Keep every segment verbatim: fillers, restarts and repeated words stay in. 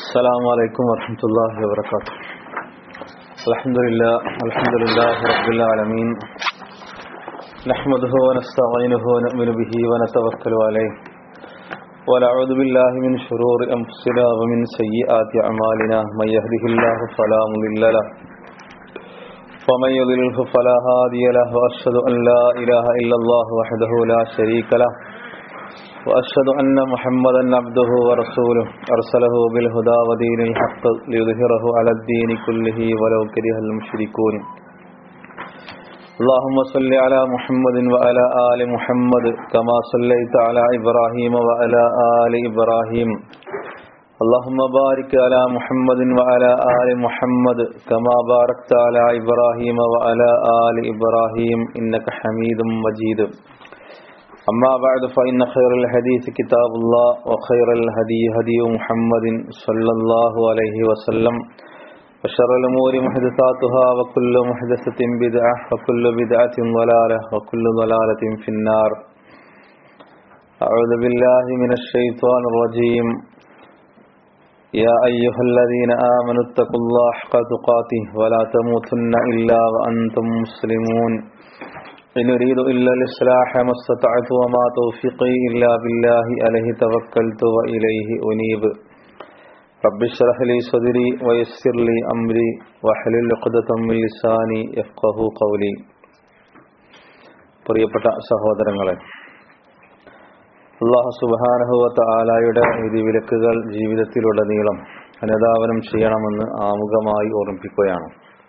السلام عليكم ورحمة الله وبركاته. الحمد لله الحمد لله رب العالمين، نحمده ونستعينه ونؤمن به ونتوكل عليه، ونعوذ بالله من شرور أنفسنا ومن سيئات أعمالنا، من يهده الله فلا مضل له ومن يضلل فلا هادي له، وأشهد أن لا إله إلا الله وحده لا شريك له، وأشهد أن محمدا عبده ورسوله أرسله بالهدى ودين الحق ليظهره على الدين كله ولو كره المشركون. اللهم صل على محمد وعلى آل محمد كما صليت على إبراهيم وعلى آل إبراهيم. اللهم بارك على محمد وعلى آل محمد كما باركت على إبراهيم وعلى آل إبراهيم إنك حميد مجيد. أما بعد فإن خير الحديث كتاب الله، وخير الهدي هدي محمد صلى الله عليه وسلم، وشر الأمور محدثاتها، وكل محدثة بدعة، وكل بدعة ضلالة، وكل ضلالة في النار. أعوذ بالله من الشيطان الرجيم. يا أيها الذين آمنوا اتقوا الله حق تقاته ولا تموتن إلا وأنتم مسلمون. إن أريد إلا الإصلاح ما استطعت وما توفيقي إلا بالله عليه توكلت وإليه أنيب. رب اشرح لي صدري ويسر لي أمري واحلل عقدة من لساني يفقهوا قولي. പ്രിയപ്പെട്ട സഹോദരങ്ങളെ, അല്ലാഹു സുബ്ഹാനഹു വ തആലയുടെ വിധിവിലക്കുകൾ ജീവിതത്തിലുടനീളം അനുധാവനം ചെയ്യണമെന്ന് ആമുഖമായി ഓർമ്മിപ്പിക്കുകയാണ്.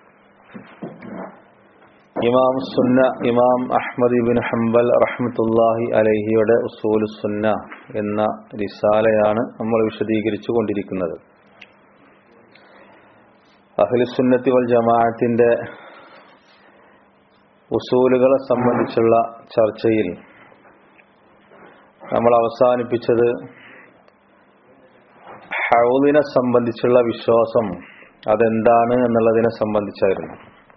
ഇമാം സുന്ന ഇമാം അഹ്മദ് ഇബ്നു ഹംബൽ റഹ്മത്തുള്ളാഹി അലൈഹിയുടെ ഉസൂലു സുന്ന എന്ന റിസാലയാണ് നമ്മൾ വിശദീകരിച്ചു കൊണ്ടിരിക്കുന്നത്. അഹ്ലുസുന്നത്തി വൽ ജമാഅത്തിന്റെ ഉസൂലുകളെ സംബന്ധിച്ചുള്ള ചർച്ചയിൽ നമ്മൾ അവസാനിപ്പിച്ചത് ഹൗദിനെ സംബന്ധിച്ചുള്ള വിശ്വാസം അതെന്താണ് എന്നുള്ളതിനെ സംബന്ധിച്ചായിരുന്നു.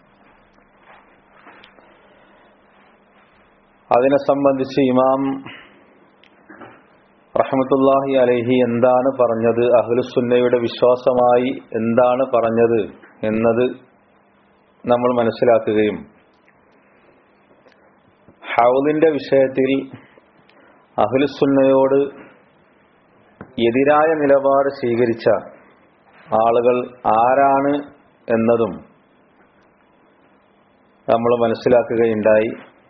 അതിനെ സംബന്ധിച്ച് ഇമാം റഹ്മത്തുള്ളാഹി അലൈഹി എന്താണ് പറഞ്ഞത്, അഹ്ലുസുന്നയുടെ വിശ്വാസമായി എന്താണ് പറഞ്ഞത് എന്നത് നമ്മൾ മനസ്സിലാക്കുകയും ഹൗദിന്റെ വിഷയത്തിൽ അഹ്ലുസുന്നയോട് എതിരായ നിലപാട് സ്വീകരിച്ച ആളുകൾ ആരാണ് എന്നതും നമ്മൾ മനസ്സിലാക്കുകയുണ്ടായി.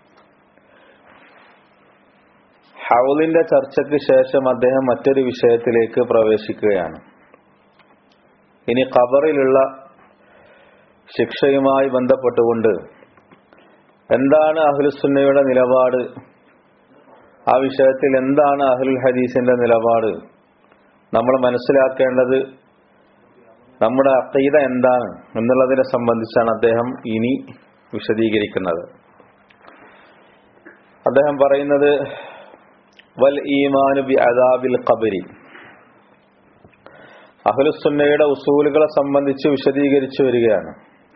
ഹൗദിന്റെ ചർച്ചയ്ക്ക് ശേഷം അദ്ദേഹം മറ്റൊരു വിഷയത്തിലേക്ക് പ്രവേശിക്കുകയാണ്. ഇനി ഖബറിലുള്ള ശിക്ഷയുമായി ബന്ധപ്പെട്ടുകൊണ്ട് എന്താണ് അഹ്ലുസുന്നയുടെ നിലപാട്, ആ വിഷയത്തിൽ എന്താണ് അഹ്ലുൽ ഹദീസിന്റെ നിലപാട്, നമ്മൾ മനസ്സിലാക്കേണ്ടത് നമ്മുടെ അഖീദ എന്താണ് എന്നുള്ളതിനെ സംബന്ധിച്ചാണ് അദ്ദേഹം ഇനി വിശദീകരിക്കുന്നത്. അദ്ദേഹം പറയുന്നത് വൽ ഈമാനു ബി അദാബിൽ ഖബരി. അഹ്ലുസുന്നയുടെ ഉസൂലുകളെ സംബന്ധിച്ച് വിശദീകരിച്ചു വരികയാണ്.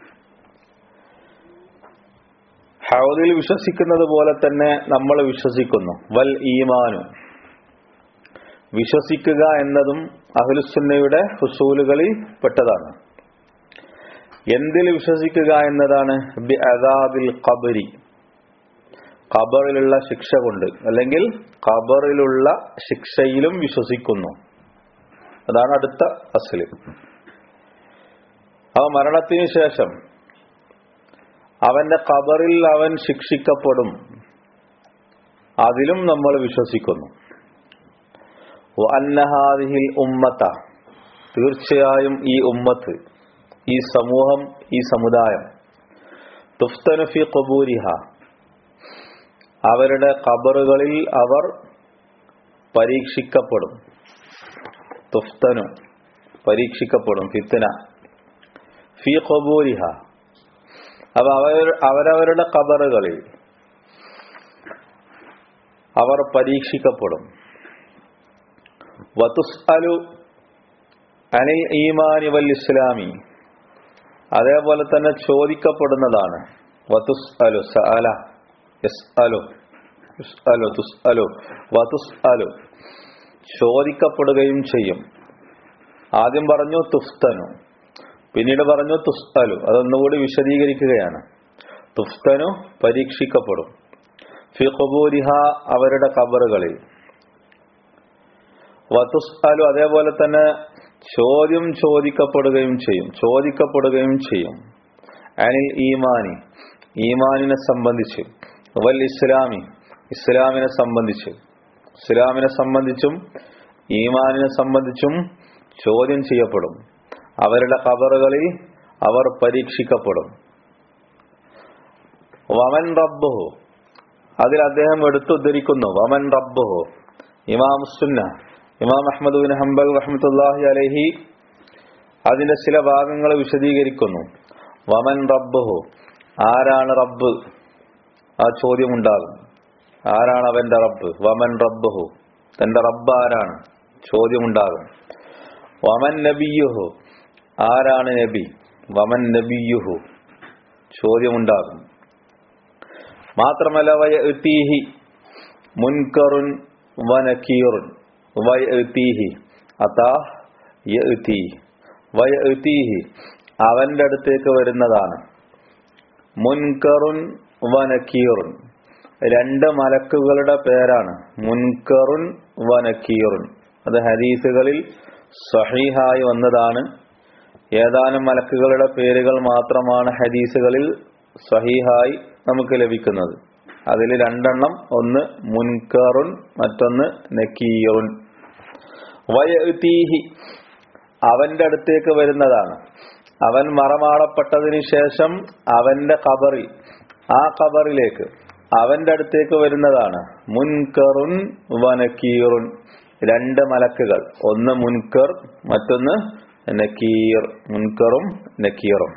ഹൗദിൽ വിശ്വസിക്കുന്നത് പോലെ തന്നെ നമ്മൾ വിശ്വസിക്കുന്നു. വൽ ഈമാനു, വിശ്വസിക്കുക എന്നതും അഹ്ലുസുന്നയുടെ ഉസൂലുകളിൽ പെട്ടതാണ്. എന്തിൽ വിശ്വസിക്കുക എന്നതാണ്? ബി അദാബിൽ ഖബരി, ഖബറിലുള്ള ശിക്ഷ കൊണ്ട്, അല്ലെങ്കിൽ ഖബറിലുള്ള ശിക്ഷയിലും വിശ്വസിക്കുന്നു. അതാണ് അടുത്ത അസ്ല്. അവ മരണത്തിന് ശേഷം അവന്റെ ഖബറിൽ അവൻ ശിക്ഷിക്കപ്പെടും, അതിലും നമ്മൾ വിശ്വസിക്കുന്നു. വഅന്ന ഹാദിഹിൽ ഉമ്മത, തീർച്ചയായും ഈ ഉമ്മത്ത്, ഈ സമൂഹം, ഈ സമുദായം, തുഫ്തനു ഫീ ഖുബൂരിഹ, അവരുടെ ഖബറുകളിൽ അവർ പരീക്ഷിക്കപ്പെടും. തുഫ്തനു, പരീക്ഷിക്കപ്പെടും. ഫിത്ന ഫീ ഖുബൂരിഹ, അവ അവരവരുടെ ഖബറുകളിൽ അവർ പരീക്ഷിക്കപ്പെടും. വതുസ്അലു അനിൽ ഈമാനി വൽ ഇസ്ലാമി, അതേപോലെ തന്നെ ചോദിക്കപ്പെടുന്നതാണ്. വതുസ്അലു സഅല യസ്അലു യസ്അലു തുസ്അലു വതുസ്അലു, ചോദിക്കപ്പെടുകയും ചെയ്യും. ആദ്യം പറഞ്ഞു തുഫ്തനു, പിന്നീട് പറഞ്ഞു തുസ്അലു. അതൊന്നുകൂടി വിശദീകരിക്കുകയാണ്. തുഫ്തനു പരീക്ഷിക്കപ്പെടും, ഫി ഖുബൂരിഹ അവരുടെ ഖബറുകളിൽ, വതുസ്അലു അതേപോലെ തന്നെ ചോദ്യം ചോദിക്കപ്പെടുകയും ചെയ്യും ചോദിക്കപ്പെടുകയും ചെയ്യും അനിൽ ഈമാനി ഈമാനിനെ സംബന്ധിച്ച്, വൽ ഇസ്ലാമി ഇസ്ലാമിനെ സംബന്ധിച്ച് ഇസ്ലാമിനെ സംബന്ധിച്ചും ഈമാനിനെ സംബന്ധിച്ചും ചോദ്യം ചെയ്യപ്പെടും. അവരുടെ ഖബറുകളിൽ അവർ പരീക്ഷിക്കപ്പെടും. വമൻ റബ്ബുഹു, അതിൽ അദ്ദേഹം എടുത്തുദ്ധരിക്കുന്നു വമൻ റബ്ബുഹു. ഇമാം സുന്ന ഇമാം അഹ്മദ് ബിൻ ഹംബൽ റഹ്മത്തുള്ളാഹി അലൈഹി അതിന്റെ ചില ഭാഗങ്ങൾ വിശദീകരിക്കുന്നു. വമൻ റബ്ബുഹു, ആരാണ് റബ്ബ്? ആ ചോദ്യം ഉണ്ടാകും. ആരാണ് അവന്റെ റബ്ബ്? വമൻ റബ്ബുഹു, തന്റെ റബ്ബ് ആരാണ്? ചോദ്യമുണ്ടാകും. വമൻ നബിയുഹു, ആരാണ് നബി? വമൻ നബിയുഹു, ചോദ്യമുണ്ടാകും. മാത്രമല്ല വയഅ്തീഹി മുൻകറുൻ വനകീറുൻ. വയഅ്തീഹി അതാ യഅ്തി, വയഅ്തീഹി അവന്റെ അടുത്തേക്ക് വരുന്നതാണ്. മുൻകറുൻ വനകീറുൻ, രണ്ട് മലക്കുകളുടെ പേരാണ് മുൻകറുൻ വനകീറുൻ. അത് ഹദീസുകളിൽ സഹീഹായി വന്നതാണ്. ഏതാനും മലക്കുകളുടെ പേരുകൾ മാത്രമാണ് ഹദീസുകളിൽ സഹീഹായി നമുക്ക് ലഭിക്കുന്നത്. അതിൽ രണ്ടെണ്ണം, ഒന്ന് മുൻകറുൻ, മറ്റൊന്ന് നകീറുൻ. വയഅ്തീഹി അവന്റെ അടുത്തേക്ക് വരുന്നതാണ്. അവൻ മറമാടപ്പെട്ടതിന് ശേഷം അവന്റെ ഖബറിൽ, ആ ഖബറിലേക്ക് അവന്റെ അടുത്തേക്ക് വരുന്നതാണ് മുൻകറുൻ വനകീറുൻ. രണ്ട് മലക്കുകൾ, ഒന്ന് മുൻകർ, മറ്റൊന്ന് നകീർ. മുൻകറും നകീറും.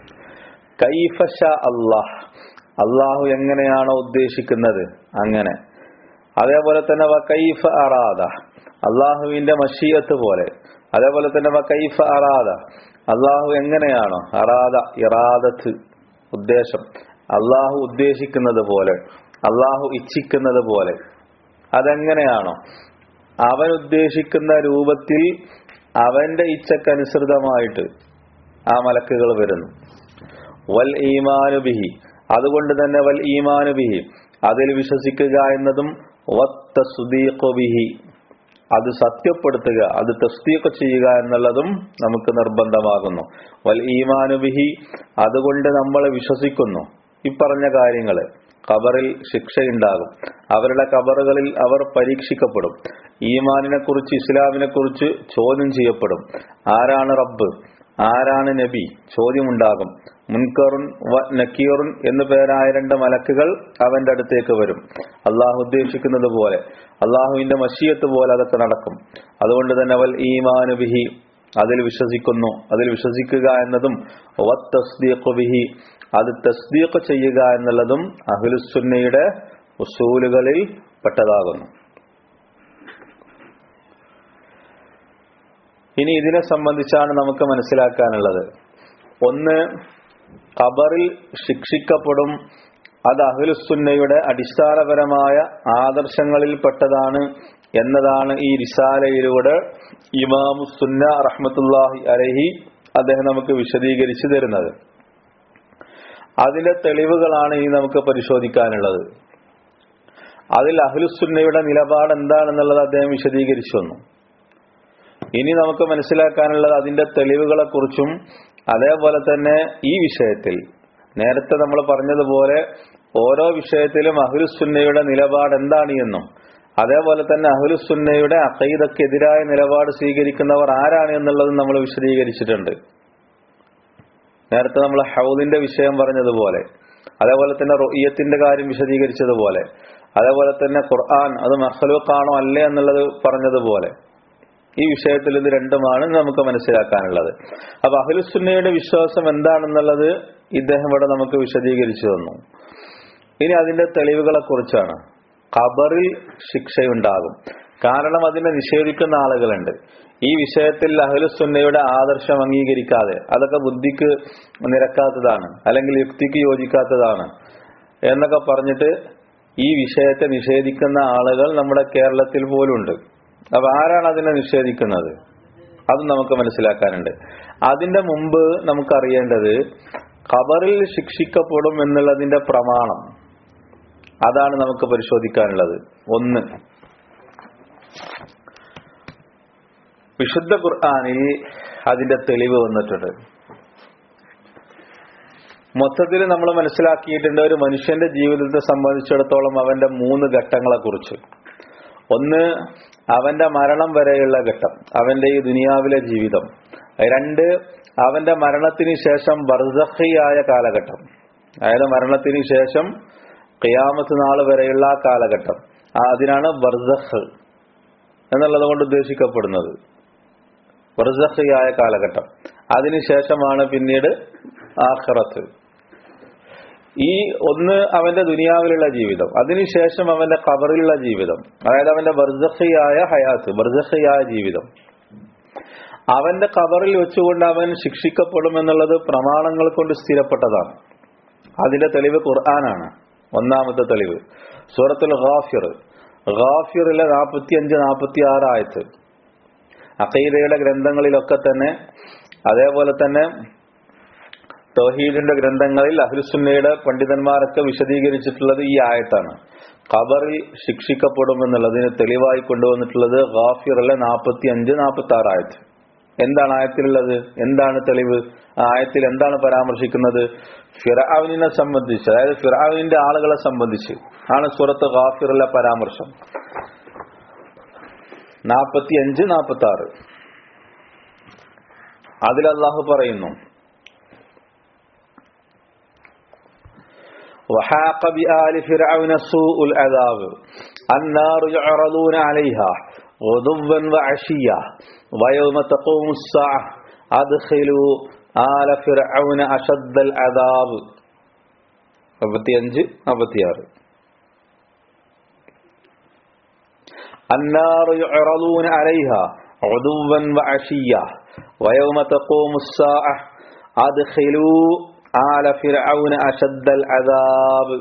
കൈഫ ശാ അല്ലാഹ്, അള്ളാഹു എങ്ങനെയാണോ ഉദ്ദേശിക്കുന്നത് അങ്ങനെ. അതേപോലെ തന്നെ വകൈഫ അറാദ, അള്ളാഹുവിന്റെ മശീയത്ത് പോലെ. അതേപോലെ തന്നെ വകൈഫ അറാദ, അള്ളാഹു എങ്ങനെയാണോ, അറാദ ഇറാദത്ത് ഉദ്ദേശം, അള്ളാഹു ഉദ്ദേശിക്കുന്നത് പോലെ, അള്ളാഹു ഇച്ഛിക്കുന്നത് പോലെ, അതെങ്ങനെയാണോ അവൻ ഉദ്ദേശിക്കുന്ന രൂപത്തിൽ അവന്റെ ഇച്ഛക്കനുസൃതമായിട്ട് ആ മലക്കുകൾ വരുന്നു. വൽ ഈമാനു ബിഹി, അതുകൊണ്ട് തന്നെ വൽ ഈമാനു ബിഹി അതിൽ വിശ്വസിക്കുക എന്നതും വത്തസ്ദീഖു ബിഹി അത് സത്യപ്പെടുത്തുക, അത് തസ്ദീഖ് ചെയ്യുക എന്നുള്ളതും നമുക്ക് നിർബന്ധമാകുന്നു. വൽ ഈമാനു ബിഹി അതുകൊണ്ട് നമ്മൾ വിശ്വസിക്കുന്നു ഇപ്പറഞ്ഞ കാര്യങ്ങള്. ഖബറിൽ ശിക്ഷയുണ്ടാകും, അവരുടെ ഖബറുകളിൽ അവർ പരീക്ഷിക്കപ്പെടും, ഈമാനിനെ കുറിച്ച് ഇസ്ലാമിനെ കുറിച്ച് ചോദ്യം ചെയ്യപ്പെടും. ആരാണ് റബ്ബ്, ആരാണ് നബി, ചോദ്യമുണ്ടാകും. മുൻകറുൻ വ നക്കീറുൻ എന്നു പേരായ രണ്ട് മലക്കുകൾ അവന്റെ അടുത്തേക്ക് വരും. അള്ളാഹു ഉദ്ദേശിക്കുന്നത് പോലെ, അള്ളാഹുവിന്റെ മശീയത്ത് പോലെ അതൊക്കെ നടക്കും. അതുകൊണ്ട് തന്നെ വൽ ഈമാനു ബിഹി അതിൽ വിശ്വസിക്കുന്നു, അതിൽ വിശ്വസിക്കുക എന്നതും വത്തസ്ദീഖു ബിഹി അത് തസ്ദീഖ് ചെയ്യുക എന്നുള്ളതും അഹ്ലുസുന്നയുടെ ഉസൂലുകളിൽ പെട്ടതാകുന്നു. ഇനി ഇതിനെ സംബന്ധിച്ചാണ് നമുക്ക് മനസ്സിലാക്കാനുള്ളത്. ഒന്ന്, ഖബറിൽ ശിക്ഷിക്കപ്പെടും, അത് അഹ്ലുസുന്നയുടെ അടിസ്ഥാനപരമായ ആദർശങ്ങളിൽ പെട്ടതാണ് എന്നതാണ് ഈ റിസാലയിലൂടെ ഇമാമുസുന്ന റഹ്മത്തുള്ളാഹി അലൈഹി അദ്ദേഹം നമുക്ക് വിശദീകരിച്ചു തരുന്നത്. അതിലെ തെളിവുകളാണ് ഇനി നമുക്ക് പരിശോധിക്കാനുള്ളത്. അതിൽ അഹ്ലുസുന്നയുടെ നിലപാട് എന്താണെന്നുള്ളത് അദ്ദേഹം വിശദീകരിച്ചു വന്നു. ഇനി നമുക്ക് മനസ്സിലാക്കാനുള്ളത് അതിന്റെ തെളിവുകളെ കുറിച്ചും അതേപോലെ തന്നെ ഈ വിഷയത്തിൽ നേരത്തെ നമ്മൾ പറഞ്ഞതുപോലെ ഓരോ വിഷയത്തിലും അഹ്ലുസുന്നയുടെ നിലപാട് എന്താണ് എന്നും അതേപോലെ തന്നെ അഹ്ലുസുന്നയുടെ അഖീദക്കെതിരായ നിലപാട് സ്വീകരിക്കുന്നവർ ആരാണ് എന്നുള്ളതും നമ്മൾ വിശദീകരിച്ചിട്ടുണ്ട്. നേരത്തെ നമ്മൾ ഹൗദിന്റെ വിഷയം പറഞ്ഞതുപോലെ, അതേപോലെ തന്നെ റുഇയത്തിന്റെ കാര്യം വിശദീകരിച്ചതുപോലെ, അതേപോലെ തന്നെ ഖുർആൻ അത് മഖ്ലൂഖാണോ അല്ലേ എന്നുള്ളത് പറഞ്ഞതുപോലെ ഈ വിഷയത്തിൽ ഇത് രണ്ടുമാണ് നമുക്ക് മനസ്സിലാക്കാനുള്ളത്. അപ്പൊ അഹ്ലുസുന്നയുടെ വിശ്വാസം എന്താണെന്നുള്ളത് ഇദ്ദേഹം ഇവിടെ നമുക്ക് വിശദീകരിച്ചു തന്നു. ഇനി അതിന്റെ തെളിവുകളെ കുറിച്ചാണ്. ഖബറിൽ ശിക്ഷയുണ്ടാകും, കാരണം അതിനെ നിഷേധിക്കുന്ന ആളുകളുണ്ട്. ഈ വിഷയത്തിൽ അഹ്ലുസുന്നയുടെ ആദർശം അംഗീകരിക്കാതെ അതൊക്കെ ബുദ്ധിക്ക് നിരക്കാത്തതാണ്, അല്ലെങ്കിൽ യുക്തിക്ക് യോജിക്കാത്തതാണ് എന്നൊക്കെ പറഞ്ഞിട്ട് ഈ വിഷയത്തെ നിഷേധിക്കുന്ന ആളുകൾ നമ്മുടെ കേരളത്തിൽ പോലും ഉണ്ട്. അപ്പൊ ആരാണ് അതിനെ നിഷേധിക്കുന്നത്? അത് നമുക്ക് മനസ്സിലാക്കാനുണ്ട്. അതിന്റെ മുമ്പ് നമുക്കറിയേണ്ടത് ഖബറിൽ ശിക്ഷിക്കപ്പെടും എന്നുള്ളതിന്റെ പ്രമാണം, അതാണ് നമുക്ക് പരിശോധിക്കാനുള്ളത്. ഒന്ന്, വിശുദ്ധ ഖുർആനിൽ അതിന്റെ തെളിവ് വന്നിട്ടുണ്ട്. മൊത്തത്തിൽ നമ്മൾ മനസ്സിലാക്കിയിട്ടുണ്ട് ഒരു മനുഷ്യന്റെ ജീവിതത്തെ സംബന്ധിച്ചിടത്തോളം അവന്റെ മൂന്ന് ഘട്ടങ്ങളെ കുറിച്ച്. ഒന്ന്, അവന്റെ മരണം വരെയുള്ള ഘട്ടം, അവന്റെ ഈ ദുനിയാവിലെ ജീവിതം. രണ്ട്, അവന്റെ മരണത്തിന് ശേഷം ബർസഖിയായ കാലഘട്ടം, അതായത് മരണത്തിന് ശേഷം ഖിയാമത്ത് നാൾ വരെയുള്ള ആ കാലഘട്ടം, അതിനാണ് ബർസഖ് എന്നുള്ളത് കൊണ്ട് ഉദ്ദേശിക്കപ്പെടുന്നത്. ബർസഖിയായ കാലഘട്ടം, അതിനുശേഷമാണ് പിന്നീട് ആഖിറത്ത്. ഈ ഒന്ന് അവന്റെ ദുനിയാവിലുള്ള ജീവിതം, അതിനുശേഷം അവന്റെ ഖബറിലുള്ള ജീവിതം, അതായത് അവന്റെ ബർസഖിയായ ഹയാത്ത്, ബർസഖിയായ ജീവിതം. അവന്റെ ഖബറിൽ വെച്ചുകൊണ്ട് അവൻ ശിക്ഷിക്കപ്പെടും എന്നുള്ളത് പ്രമാണങ്ങൾ കൊണ്ട് സ്ഥിരപ്പെട്ടതാണ്. അതിന്റെ തെളിവ് ഖുർആനാണ്. ഒന്നാമത്തെ തെളിവ് സൂറത്തുൽ ഗാഫിർ, ഗാഫിറിലെ നാൽപ്പത്തി അഞ്ച് നാൽപ്പത്തി ആറ് ആയത്ത്. അഖീദയുടെ ഗ്രന്ഥങ്ങളിലൊക്കെ തന്നെ, അതേപോലെ തന്നെ തൗഹീദിന്റെ ഗ്രന്ഥങ്ങളിൽ അഹ്ലുസുന്നയുടെ പണ്ഡിതന്മാരൊക്കെ വിശദീകരിച്ചിട്ടുള്ളത് ഈ ആയത്താണ്. ഖബറിൽ ശിക്ഷിക്കപ്പെടും എന്നുള്ളതിന് തെളിവായി കൊണ്ടുവന്നിട്ടുള്ളത് ഗാഫിറിലെ നാൽപ്പത്തി അഞ്ച് നാൽപ്പത്തി ആറ് ആയത്ത്. എന്താണ് ആയത്തിലുള്ളത്? എന്താണ് തെളിവ്? ആയത്തിൽ എന്താണ് പരാമർശിക്കുന്നത്? ഫിർഔനിനെ സംബന്ധിച്ച്, അതായത് ഫിർഔനിന്റെ ആളുകളെ സംബന്ധിച്ച് ആണ് സൂറത്ത് ഗാഫിറിലെ പരാമർശം. നാൽപ്പത്തി അഞ്ച് നാൽപ്പത്തി ആറ് അതിൽ അല്ലാഹു പറയുന്നു, وحاق بآل فرعون سوء العذاب النار يعرضون عليها غدوا وعشيا ويوم تقوم الساعة أدخلوا آل فرعون أشد العذاب. അമ്പത്തിയഞ്ച് അമ്പത്തിയാറ്. النار يعرضون عليها غدوا وعشيا ويوم تقوم الساعة أدخلوا ആല ഫിർഔന അശദ്ദൽ അദാബ്.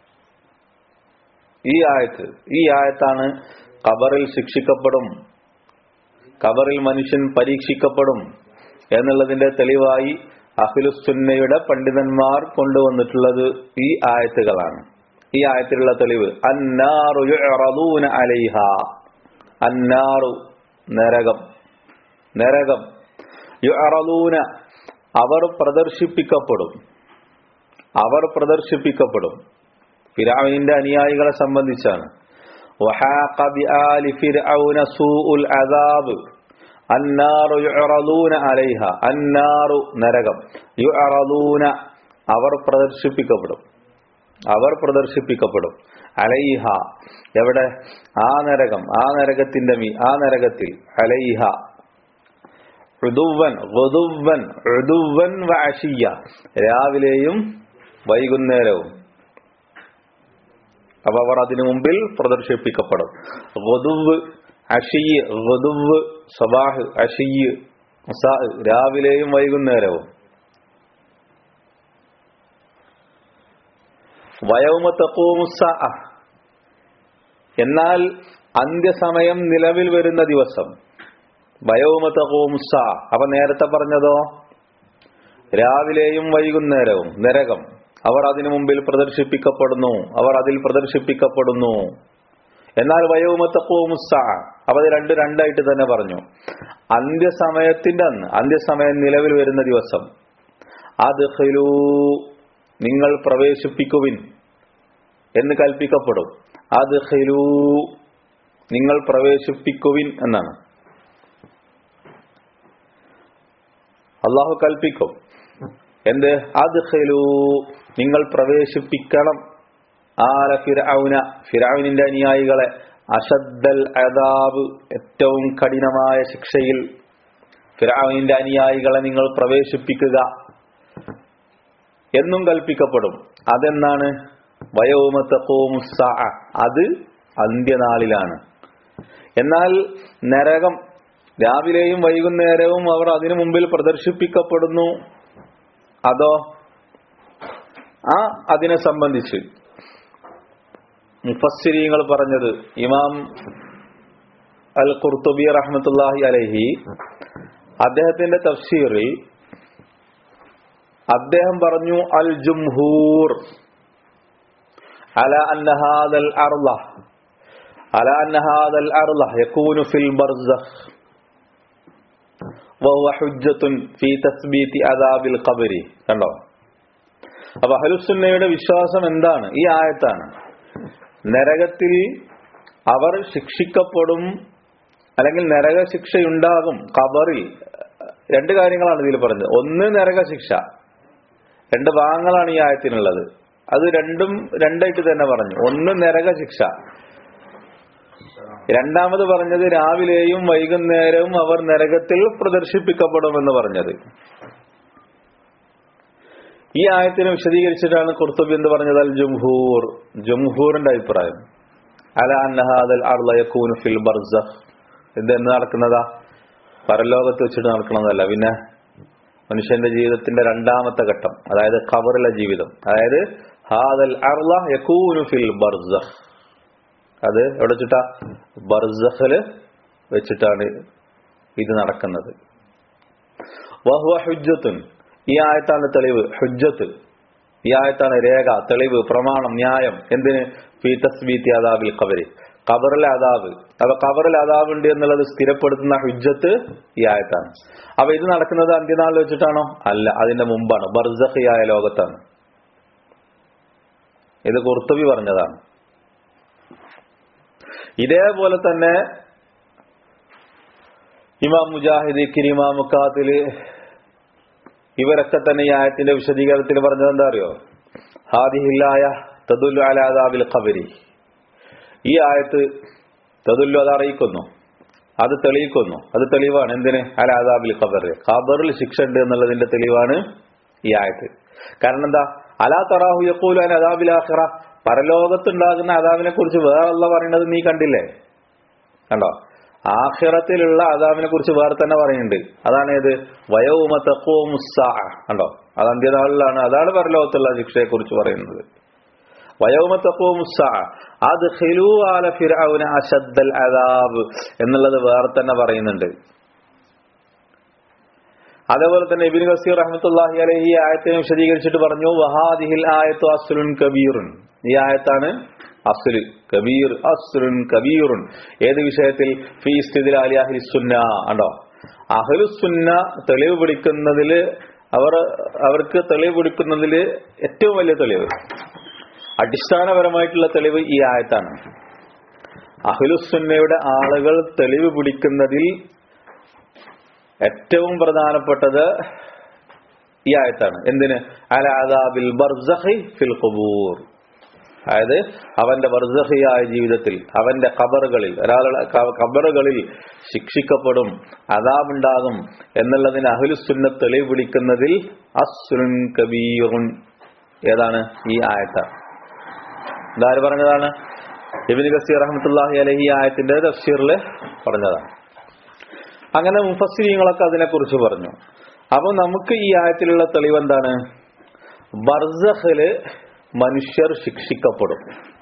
ഈ ആയത്ത് ഈ ആയത്താണ് ഖബറിൽ ശിക്ഷിക്കപ്പെടും, ഖബറിൽ മനുഷ്യൻ പരീക്ഷിക്കപ്പെടും എന്നുള്ളതിന്റെ തെളിവായി അഹ്ലുസുന്നയുടെ പണ്ഡിതന്മാർ കൊണ്ടുവന്നിട്ടുള്ളത് ഈ ആയത്തുകളാണ്. ഈ ആയത്തിലുള്ള തെളിവ് അന്നാറു യുഅറദൂന അലൈഹാ, അന്നാറു നരകം, നരകം യുഅറദൂന അവർ പ്രദർശിപ്പിക്കപ്പെടും, അവർ പ്രദർശിപ്പിക്കപ്പെടും. ഫിർഔനിന്റെ അനുയായികളെ സംബന്ധിച്ചാണ്. വഹാഖ ബിആലി ഫിർഔന സൂഉൽ അദാബ് അന്നാറു യുഅറദൂന അലൈഹ, അന്നാറു നരകം, യുഅറദൂന അവർ പ്രദർശിപ്പിക്കപ്പെടും, അവർ പ്രദർശിപ്പിക്കപ്പെടും. അലൈഹ എവിടെ? ആ നരകം, ആ നരകത്തിന്റെ മീ ആ നരകത്തിൽ. അലൈഹ ഉദുവൻ ഗുദുവൻ ഉദുവൻ വഅശിയ, രാവിലെയും വൈകുന്നേരവും. അപ്പൊ അവർ അതിനു മുമ്പിൽ പ്രദർശിപ്പിക്കപ്പെടും. ഗുദുവ് അശിയ്, ഗുദുവ് സബാഹ്, അശിയ് മസാ, രാവിലെയും വൈകുന്നേരവും. വയൗമ തഖൂമുസ്സാഅ, എന്നാൽ അന്ത്യസമയം നിലവിൽ വരുന്ന ദിവസം. വയൗമ തഖൂമുസ്സാഅ, അപ്പൊ നേരത്തെ പറഞ്ഞതോ രാവിലെയും വൈകുന്നേരവും നരകം, അവർ അതിനു മുമ്പിൽ പ്രദർശിപ്പിക്കപ്പെടുന്നു, അവർ അതിൽ പ്രദർശിപ്പിക്കപ്പെടുന്നു. എന്നാൽ വയൗമ തഖൂമുസ്സാഅ, അപ്പൊ അത് രണ്ട് രണ്ടായിട്ട് തന്നെ പറഞ്ഞു. അന്ത്യസമയത്തിന്റെ അന്ന്, അന്ത്യസമയം നിലവിൽ വരുന്ന ദിവസം. അദ്ഖിലൂ, നിങ്ങൾ പ്രവേശിപ്പിക്കുവിൻ എന്ന് കൽപ്പിക്കപ്പെടും. അദ്ഖിലൂ, നിങ്ങൾ പ്രവേശിപ്പിക്കുവിൻ എന്നാണ് അള്ളാഹു കൽപ്പിക്കും. എന്ത്? അദ്ഖിലൂ, നിങ്ങൾ പ്രവേശിപ്പിക്കണം. ആല ഫിർഔന, ഫിർഔനിന്റെ അനുയായികളെ, അശദ്ദൽ അദാബ്, ഏറ്റവും കഠിനമായ ശിക്ഷയിൽ ഫിർഔനിന്റെ അനുയായികളെ നിങ്ങൾ പ്രവേശിപ്പിക്കുക എന്നും കൽപ്പിക്കപ്പെടും. അതെന്നാണ്? വയൗമ തഖൂമുസ്സാഅ, അത് അന്ത്യനാളിലാണ്. എന്നാൽ നരകം രാവിലെയും വൈകുന്നേരവും അവർ അതിനു മുമ്പിൽ പ്രദർശിപ്പിക്കപ്പെടുന്നു. അതോ ആ അതിനെ സംബന്ധിച്ച് മുഫസ്സിരീങ്ങൾ പറഞ്ഞത്, ഇമാം അൽ ഖുർത്തുബി റഹ്മത്തുള്ളാഹി അലൈഹി അദ്ദേഹത്തിന്റെ തഫ്സീറിൽ അദ്ദേഹം പറഞ്ഞു അൽ ജുംഹൂർ അലാ അന്ന ഹാദൽ അർള അലാ അന്ന ഹാദൽ അർള യകൂനു ഫിൽ ബർസഖ് വഹുവ ഹുജ്ജത്തുൻ ഫീ തസ്ബീതി അദാബിൽ ഖബരി. കണ്ടോ? അപ്പൊ അഹ്ലുസുന്നയുടെ വിശ്വാസം എന്താണ്? ഈ ആയത്താണ്. നരകത്തിൽ അവർ ശിക്ഷിക്കപ്പെടും, അല്ലെങ്കിൽ നരക ശിക്ഷയുണ്ടാകും ഖബറിൽ. രണ്ട് കാര്യങ്ങളാണ് ഇതിൽ പറഞ്ഞത്. ഒന്ന് നരക ശിക്ഷ, രണ്ട് ഭാഗങ്ങളാണ് ഈ ആയത്തിനുള്ളത്. അത് രണ്ടും രണ്ടായിട്ട് തന്നെ പറഞ്ഞു. ഒന്ന് നരക ശിക്ഷ, രണ്ടാമത് പറഞ്ഞത് രാവിലെയും വൈകുന്നേരവും അവർ നരകത്തിൽ പ്രദർശിപ്പിക്കപ്പെടുമെന്ന് പറഞ്ഞത്. ഈ ആയത്തിനെ വിശദീകരിച്ചിട്ടാണ് ഖുർത്തുബി എന്ന് പറഞ്ഞത് അൽ ജുംഹൂർ, ജുംഹൂറിന്റെ അഭിപ്രായം അലാ അന്ന ഹാദൽ അർള യകൂനു ഫിൽ ബർസഖ്. ഇത് എന്ന് നടക്കുന്നതാ? പരലോകത്ത് വെച്ചിട്ട് നടക്കുന്നതല്ല, പിന്നെ മനുഷ്യന്റെ ജീവിതത്തിന്റെ രണ്ടാമത്തെ ഘട്ടം, അതായത് ഖബറിലെ ജീവിതം. അതായത് ഹാദൽ അർള യകൂനു ഫിൽ ബർസഖ്, അത് എവിടെ വെച്ചിട്ടാ? ബർസഖില് വെച്ചിട്ടാണ് ഇത് നടക്കുന്നത്. വഹുവ ഹുജ്ജത്തുൻ, ഈ ആയത്താണ് തെളിവ്. ഹുജ്ജത്ത്, ഈ ആയത്താണ് രേഖ, തെളിവ്, പ്രമാണം, ന്യായം. എന്തിന്? ഫീ തസ്ബീതി അദാബിൽ ഖബരി, ഖബറിലെ അദാബ്. അപ്പൊ ഖബറിൽ അദാബ് ഉണ്ട് എന്നുള്ളത് സ്ഥിരപ്പെടുത്തുന്ന ഹുജ്ജത്ത് ഈ ആയത്താണ്. അപ്പൊ ഇത് നടക്കുന്നത് അന്ത്യനാളിൽ വെച്ചിട്ടാണോ? അല്ല, അതിന്റെ മുമ്പാണ്, ബർസഖിയായ ലോകത്താണ്. ഇത് ഖുർത്തുബി പറഞ്ഞതാണ്. ഇതേപോലെ തന്നെ ഇമാം മുജാഹിദ്, ഇക്രിമ, മുഖാത്തില് ഇവരൊക്കെ തന്നെ ഈ ആയത്തിന്റെ വിശദീകരണത്തിൽ പറഞ്ഞത് എന്താ അറിയോ? ഹാദിഹിൽ ആയ തദുല്ലു അലാ അദാബിൽ ഖബരി, ഈ ആയത്ത് തദുല്ലു, അത് അറിയിക്കുന്നു, അത് തെളിയിക്കുന്നു, അത് തെളിവാണ്. എന്തിന്? അലാ അദാബിൽ ഖബറി, ഖബറിൽ ശിക്ഷ ഉണ്ട് എന്നുള്ളതിന്റെ തെളിവാണ് ഈ ആയത്ത്. കാരണം എന്താ? അലാ തറാഹു യഖൂലു അൻ അദാബിൽ ആഖിറ, പരലോകത്തുണ്ടാകുന്ന അദാബിനെ കുറിച്ച് വേറെ അല്ലാഹ് പറയുന്നത് നീ കണ്ടില്ലേ? കണ്ടോ? ആഖിറത്തിലുള്ള അദാബിനെ കുറിച്ച് വേറെ തന്നെ പറയുന്നുണ്ട്. അതാണ് ഏത്? വയൗമ തഖൂമുസ് സാഅ. കണ്ടോ? അത് അന്ത്യനാളിലാണ്. അതാണ് പരലോകത്തുള്ള ശിക്ഷയെ കുറിച്ച് പറയുന്നത്. വയൗമ തഖൂമുസ് സാഅ അദ്ഖിലൂ ആല ഫിർഔന അശദ്ദൽ അദാബ് എന്നുള്ളത് വേറെ തന്നെ പറയുന്നുണ്ട്. അതേപോലെ തന്നെ ഇബ്നു കസീർ റഹ്മത്തുള്ളാഹി അലൈഹി ഈ ആയത്തിനെ വിശദീകരിച്ചിട്ട് പറഞ്ഞു വഹാദിഹിൽ ആയത്തു അസ്ലുൻ കബീറുൻ, ഈ ആയത്താണ് അസ്ല്, കബീർ, അസ്ലുൻ കബീറുൻ. ഏത് വിഷയത്തിൽ? ഫീ ഇസ്തിദ്ലാലി അഹ്ലിസ് സുന്ന. കണ്ടോ? അഹ്ലുസ് സുന്ന തെളിവ് പിടിക്കുന്നതില്, അവർ അവർക്ക് തെളിവ് പിടിക്കുന്നതില് ഏറ്റവും വലിയ തെളിവ്, അടിസ്ഥാനപരമായിട്ടുള്ള തെളിവ് ഈ ആയത്താണ്. അഹ്ലുസ് സുന്നയുടെ ആളുകൾ തെളിവ് പിടിക്കുന്നതിൽ ഏറ്റവും പ്രധാനപ്പെട്ടത് ഈ ആയത്താണ്. എന്തിന്? അലാ അദാബിൽ ബർസഖി ഫിൽ ഖുബൂർ, അതായത് അവന്റെ ബർസഖിയായ ജീവിതത്തിൽ, അവന്റെ ഖബറുകളിൽ, ഒരാളുടെ ഖബറുകളിൽ ശിക്ഷിക്കപ്പെടും, അദാബുണ്ടാകും എന്നുള്ളതിന് അഹ്ലുസ് സുന്ന തെളിവ് പിടിക്കുന്നതിൽ അസ്ലുൻ കബീറുൻ. ഏതാണ്? ഈ ആയത്താണ്. ഇതാര് പറഞ്ഞതാണ്? ഇബ്നു കസീർ റഹ്മത്തുള്ളാഹി അലൈഹി ഈ ആയത്തിന്റെ തഫ്സീറിൽ പറഞ്ഞതാണ്. അങ്ങനെ മുഫസ്സിരീങ്ങളൊക്കെ അതിനെക്കുറിച്ച് പറഞ്ഞു. അപ്പൊ നമുക്ക് ഈ ആയത്തിലുള്ള തെളിവ് എന്താണ്? ബർസഖില് മനുഷ്യർ ശിക്ഷിക്കപ്പെടും,